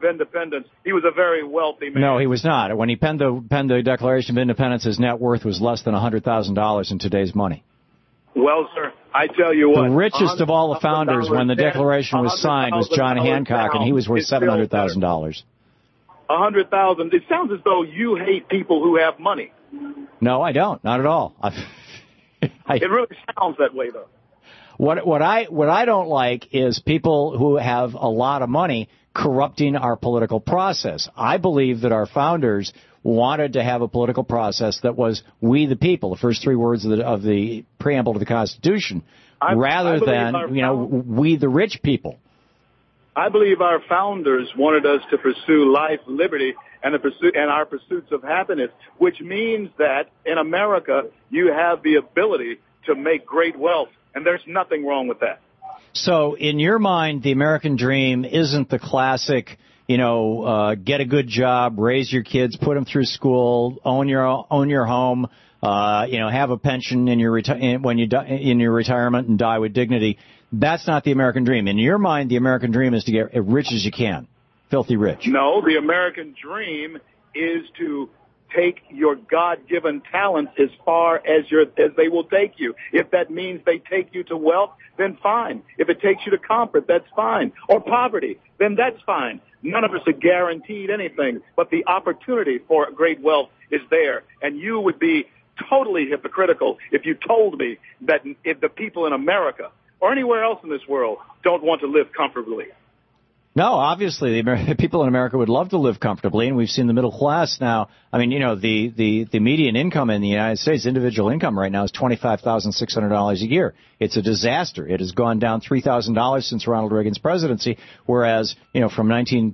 of Independence, he was a very wealthy man. No, he was not. When he penned the Declaration of Independence, his net worth was less than $100,000 in today's money. Well, sir, I tell you what. The richest of all the founders when the Declaration was signed was John Hancock, and he was worth $700,000. $100,000. It sounds as though you hate people who have money. No, I don't. Not at all. It really sounds that way, though. What I don't like is people who have a lot of money corrupting our political process. I believe that our founders wanted to have a political process that was we the people, the first three words of the preamble to the Constitution, rather than we the rich people. I believe our founders wanted us to pursue life, liberty, and our pursuits of happiness, which means that in America you have the ability to make great wealth, and there's nothing wrong with that. So, in your mind, the American dream isn't the classic, get a good job, raise your kids, put them through school, own your home, have a pension in your retirement and die with dignity. That's not the American dream. In your mind, the American dream is to get as rich as you can, filthy rich. No, the American dream is to take your God-given talents as far as they will take you. If that means they take you to wealth, then fine. If it takes you to comfort, that's fine. Or poverty, then that's fine. None of us are guaranteed anything, but the opportunity for great wealth is there. And you would be totally hypocritical if you told me that if the people in America or anywhere else in this world don't want to live comfortably. No, obviously, the people in America would love to live comfortably, and we've seen the middle class now. I mean, the median income in the United States, individual income right now is $25,600 a year. It's a disaster. It has gone down $3,000 since Ronald Reagan's presidency, whereas, from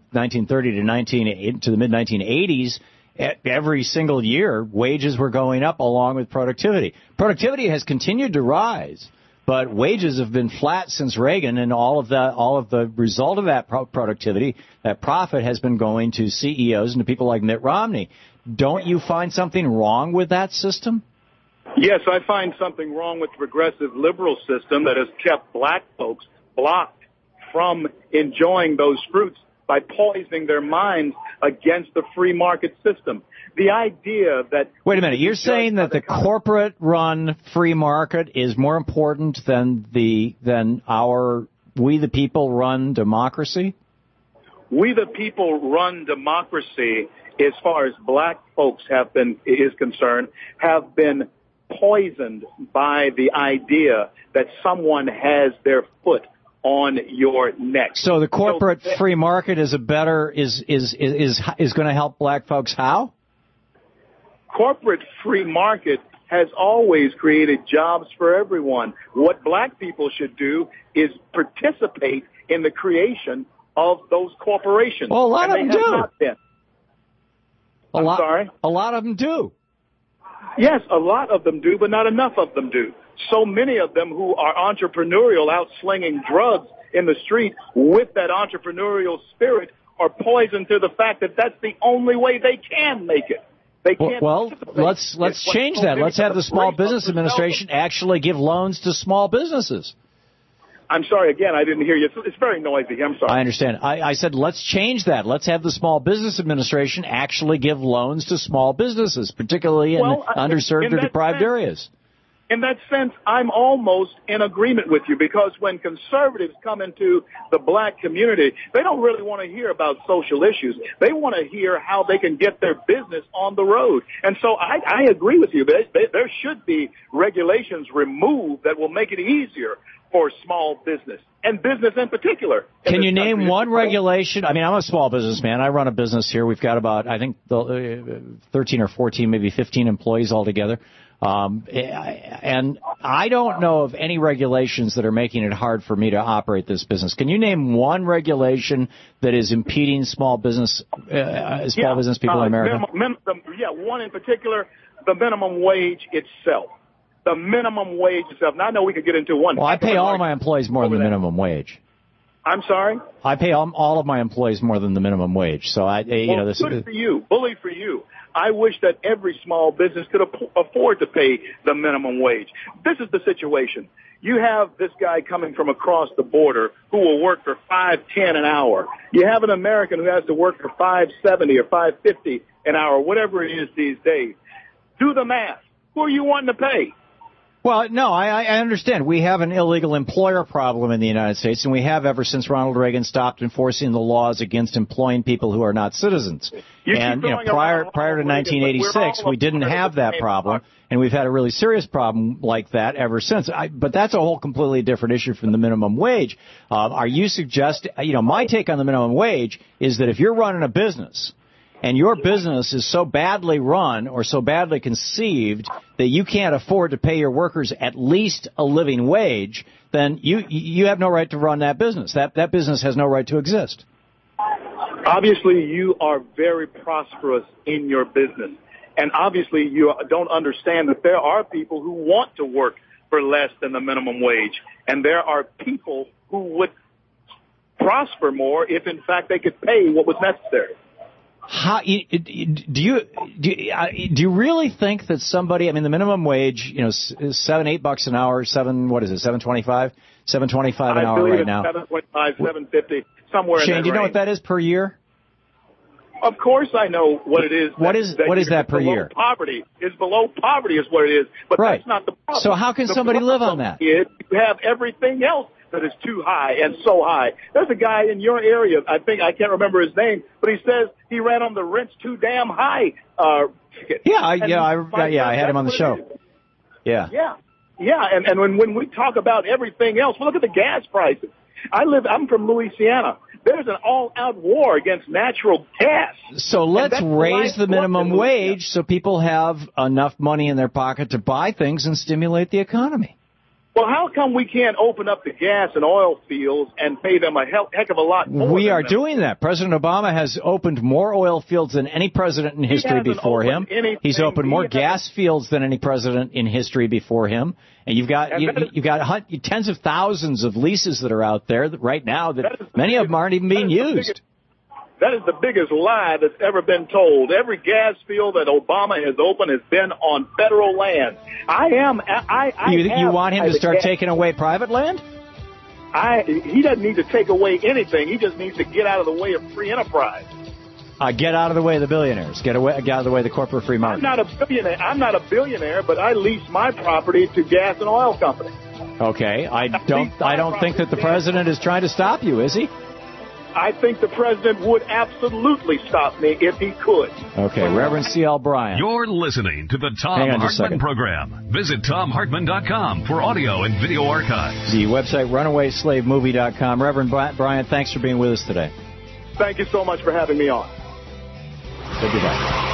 1930 to the mid-1980s, every single year, wages were going up along with productivity. Productivity has continued to rise. But wages have been flat since Reagan, and all of the result of that productivity, that profit, has been going to CEOs and to people like Mitt Romney. Don't you find something wrong with that system? Yes, I find something wrong with the progressive liberal system that has kept black folks blocked from enjoying those fruits by poisoning their minds against the free market system. The idea that... Wait a minute. You're saying that the corporate-run free market is more important than our we the people run democracy? We the people run democracy, as far as black folks is concerned, have been poisoned by the idea that someone has their foot on your neck. So the corporate free market is going to help black folks how? Corporate free market has always created jobs for everyone. What black people should do is participate in the creation of those corporations. Well, a lot of them do. I'm sorry? A lot of them do. Yes, a lot of them do, but not enough of them do. So many of them who are entrepreneurial, out slinging drugs in the street with that entrepreneurial spirit, are poisoned to the fact that that's the only way they can make it. They can't. Well, let's change that. Let's have the Small Business Administration actually give loans to small businesses. I'm sorry, again, I didn't hear you. It's very noisy. I'm sorry. I understand. I said let's change that. Let's have the Small Business Administration actually give loans to small businesses, particularly in underserved or deprived areas. In that sense, I'm almost in agreement with you, because when conservatives come into the black community, they don't really want to hear about social issues. They want to hear how they can get their business on the road. And so I agree with you. There should be regulations removed that will make it easier for small business, and business in particular. Can you name one regulation? I mean, I'm a small businessman. I run a business here. We've got about, I think, 13 or 14, maybe 15 employees altogether. And I don't know of any regulations that are making it hard for me to operate this business. Can you name one regulation that is impeding small business people in America? One in particular, the minimum wage itself. The minimum wage itself. Now, I know we could get into one. Well, I pay all of my employees more than the minimum wage. I'm sorry? I pay all of my employees more than the minimum wage. So good for you. Bully for you. I wish that every small business could afford to pay the minimum wage. This is the situation. You have this guy coming from across the border who will work for $5.10 an hour. You have an American who has to work for $5.70 or $5.50 an hour, whatever it is these days. Do the math. Who are you wanting to pay? Well, no, I understand. We have an illegal employer problem in the United States, and we have ever since Ronald Reagan stopped enforcing the laws against employing people who are not citizens. And prior to 1986, we didn't have that problem, and we've had a really serious problem like that ever since. But that's a whole completely different issue from the minimum wage. Are you suggesting, my take on the minimum wage is that if you're running a business, and your business is so badly run or so badly conceived that you can't afford to pay your workers at least a living wage, then you have no right to run that business. That business has no right to exist. Obviously, you are very prosperous in your business. And obviously, you don't understand that there are people who want to work for less than the minimum wage. And there are people who would prosper more if, in fact, they could pay what was necessary. How, do you really think that somebody? I mean, the minimum wage, is $7-8 an hour. $7.25 an hour right now. $7.25, $7.50, somewhere. Shane, in that do you know range. what that is per year? Of course, I know what it is. What is that per year? Poverty is below poverty is what it is, but that's not the problem. So how can somebody live on that? You have everything else that is too high and so high. There's a guy in your area, I can't remember his name, but he says he ran on the rent's too damn high. I had him on the show. Yeah. And when we talk about everything else, well, look at the gas prices. I'm from Louisiana. There's an all-out war against natural gas. So let's raise the minimum wage so people have enough money in their pocket to buy things and stimulate the economy. Well, how come we can't open up the gas and oil fields and pay them a heck of a lot more? We are doing that. President Obama has opened more oil fields than any president in history before him. He's opened more gas fields than any president in history before him. And you've got tens of thousands of leases that are out there right now that many of them aren't even being used. That is the biggest lie that's ever been told. Every gas field that Obama has opened has been on federal land. You want him to start taking away private land? He doesn't need to take away anything. He just needs to get out of the way of free enterprise. Get out of the way of the billionaires. Get out of the way of the corporate free market. I'm not a billionaire, but I lease my property to gas and oil companies. Okay, I don't think that the president is trying to stop you, is he? I think the president would absolutely stop me if he could. Okay, Reverend C.L. Bryant. You're listening to the Tom Hartman program. Visit TomHartman.com for audio and video archives. The website, RunawaySlaveMovie.com. Reverend Bryant, thanks for being with us today. Thank you so much for having me on. Goodbye.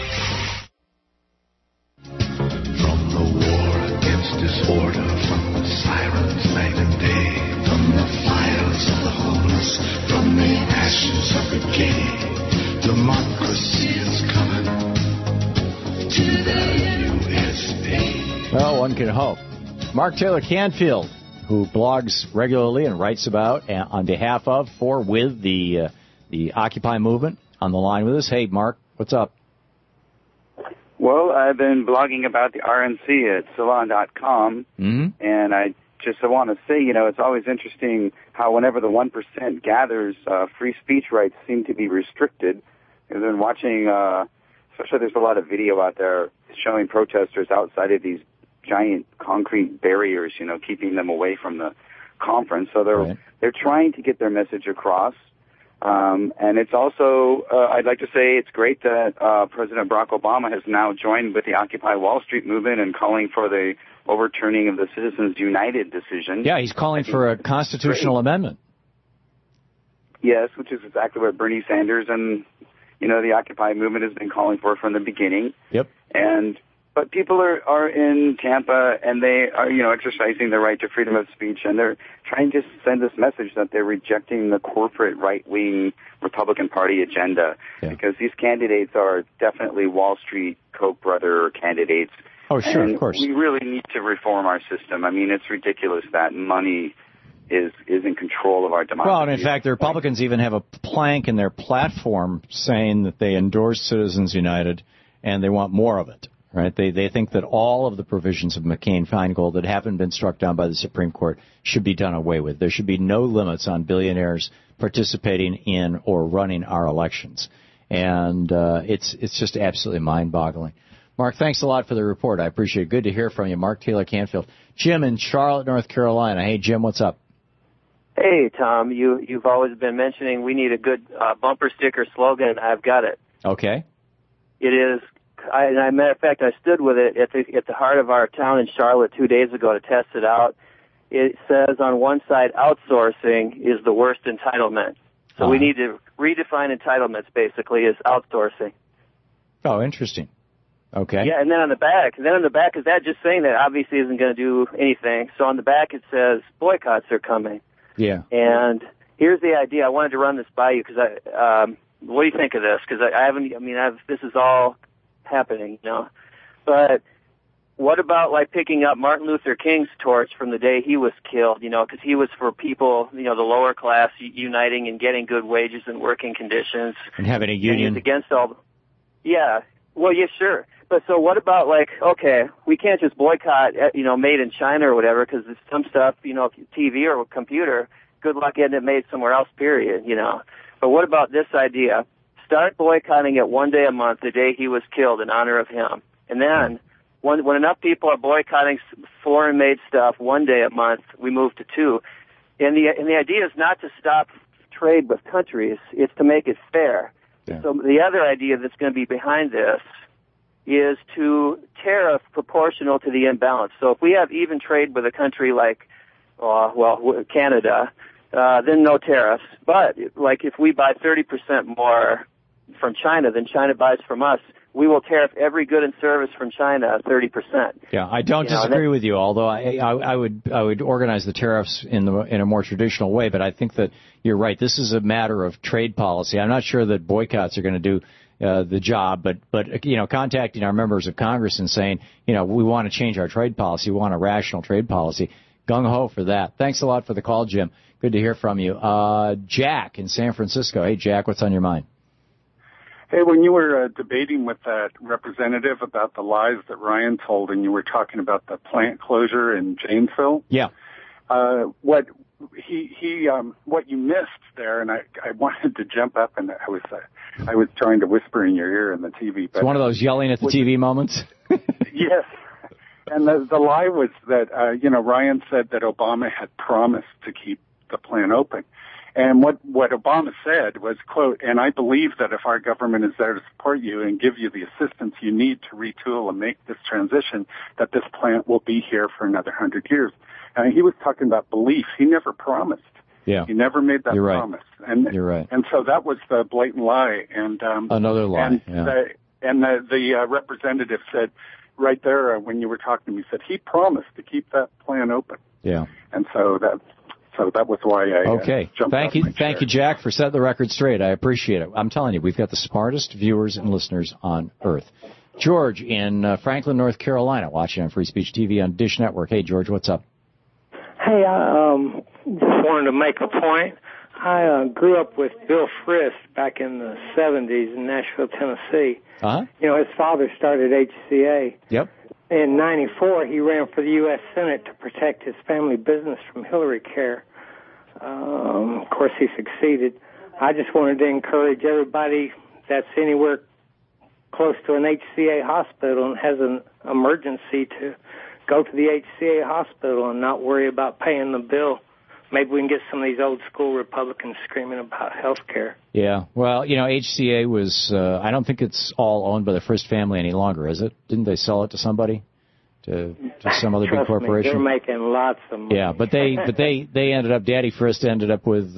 From the war against disorder, from the sirens night and day, from the fires of the homeless, from the ashes of the gay, democracy is coming to the USA. Well, one can hope. Mark Taylor Canfield, who blogs regularly and writes about, on behalf of, with the Occupy movement, on the line with us. Hey, Mark, what's up? Well, I've been blogging about the RNC at Salon.com, and I just want to say, it's always interesting how whenever the 1% gathers, free speech rights seem to be restricted. I've been watching, especially there's a lot of video out there showing protesters outside of these giant concrete barriers, keeping them away from the conference. So they're trying to get their message across. And it's also, I'd like to say it's great that President Barack Obama has now joined with the Occupy Wall Street movement and calling for the overturning of the Citizens United decision. Yeah, he's calling for a constitutional amendment. Yes, which is exactly what Bernie Sanders and, the Occupy movement has been calling for from the beginning. Yep. But people are in Tampa, and they are, exercising their right to freedom of speech, and they're trying to send this message that they're rejecting the corporate right-wing Republican Party agenda, because these candidates are definitely Wall Street Koch brother candidates. Oh, sure, and of course. We really need to reform our system. I mean, it's ridiculous that money is in control of our democracy. Well, and in fact, the Republicans even have a plank in their platform saying that they endorse Citizens United and they want more of it. Right? They think that all of the provisions of McCain-Feingold that haven't been struck down by the Supreme Court should be done away with. There should be no limits on billionaires participating in or running our elections. And it's just absolutely mind-boggling. Mark, thanks a lot for the report. I appreciate it. Good to hear from you. Mark Taylor Canfield. Jim in Charlotte, North Carolina. Hey, Jim, what's up? Hey, Tom. You've always been mentioning we need a good bumper sticker slogan. I've got it. Okay. It is. Matter of fact, I stood with it at the heart of our town in Charlotte 2 days ago to test it out. It says on one side, outsourcing is the worst entitlement. So we need to redefine entitlements, basically, as outsourcing. Oh, interesting. Okay. Yeah, and then on the back, is that just saying that obviously isn't going to do anything? So on the back it says boycotts are coming. Yeah. And here's the idea. I wanted to run this by you because what do you think of this? Because this is all happening, you know. But what about like picking up Martin Luther King's torch from the day he was killed, you know, because he was for people, you know, the lower class uniting and getting good wages and working conditions. And having a union. And he's against all. Yeah. Well, yeah, sure. But so what about like, okay, we can't just boycott, you know, made in China or whatever, because some stuff, you know, TV or computer, good luck getting it made somewhere else, period, you know. But what about this idea? Start boycotting it one day a month, the day he was killed, in honor of him. And then when enough people are boycotting foreign-made stuff one day a month, we move to two. And the idea is not to stop trade with countries, it's to make it fair. Yeah. So the other idea that's going to be behind this is to tariff proportional to the imbalance. So if we have even trade with a country like, Canada, then no tariffs. But like if we buy 30% more from China than China buys from us, we will tariff every good and service from China 30%. Yeah, I don't disagree with you. Although I would organize the tariffs in a more traditional way. But I think that you're right. This is a matter of trade policy. I'm not sure that boycotts are going to do the job, but you know, contacting our members of Congress and saying, you know, we want to change our trade policy, we want a rational trade policy, gung ho for that. Thanks a lot for the call, Jim. Good to hear from you. Jack in San Francisco. Hey, Jack, what's on your mind? Hey, when you were debating with that representative about the lies that Ryan told, and you were talking about the plant closure in Janesville, yeah, what you missed there, and I wanted to jump up, and I was trying to whisper in your ear in the TV. But it's one of those yelling at the TV moments. Yes, and the lie was that Ryan said that Obama had promised to keep the plant open. And what Obama said was, quote, and I believe that if our government is there to support you and give you the assistance you need to retool and make this transition, that this plant will be here for another 100 years. And he was talking about belief. He never promised. Yeah. He never made that promise. And you're right. And so that was the blatant lie. And another lie. And the representative said right there when you were talking to me, said he promised to keep that plant open. Yeah. And so that was why I jumped Thank you, Jack, for setting the record straight. I appreciate it. I'm telling you, we've got the smartest viewers and listeners on earth. George in Franklin, North Carolina, watching on Free Speech TV on Dish Network. Hey, George, what's up? Hey, I just wanted to make a point. I grew up with Bill Frist back in the 70s in Nashville, Tennessee. Uh-huh. You know, his father started HCA. Yep. In 94, he ran for the U.S. Senate to protect his family business from Hillary Care. Of course, he succeeded. I just wanted to encourage everybody that's anywhere close to an HCA hospital and has an emergency to go to the HCA hospital and not worry about paying the bill. Maybe we can get some of these old school Republicans screaming about health care. Yeah, well, you know, HCA was, I don't think it's all owned by the Frist family any longer, is it? Didn't they sell it to somebody? To some other big corporation? They're making lots of money. Yeah, but they ended up, Daddy Frist ended up with,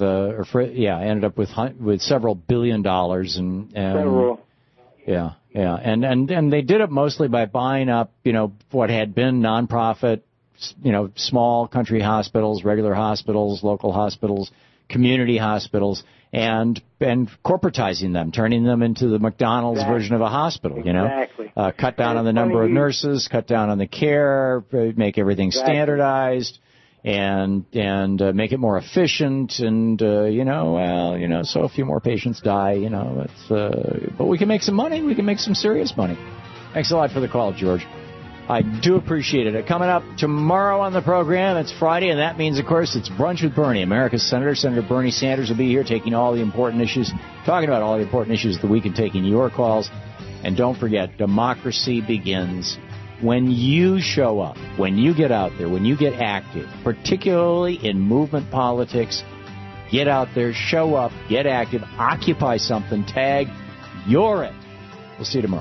with several $1 billion and several. Yeah, and they did it mostly by buying up, you know, what had been nonprofit, you know, small country hospitals, regular hospitals, local hospitals, community hospitals, and corporatizing them, turning them into the McDonald's version of a hospital, you know. Exactly. Cut down on the number of nurses, cut down on the care, make everything standardized, and make it more efficient, and so a few more patients die. But we can make some money. We can make some serious money. Thanks a lot for the call, George. I do appreciate it. Coming up tomorrow on the program, it's Friday, and that means, of course, it's Brunch with Bernie. America's Senator, Senator Bernie Sanders, will be here taking all the important issues, talking about all the important issues of the week and taking your calls. And don't forget, democracy begins when you show up, when you get out there, when you get active, particularly in movement politics. Get out there, show up, get active, occupy something, tag, you're it. We'll see you tomorrow.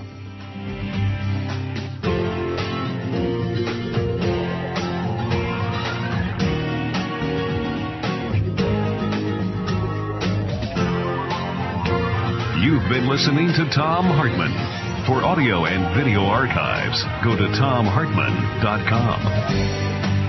You've been listening to Thom Hartmann. For audio and video archives, go to ThomHartmann.com.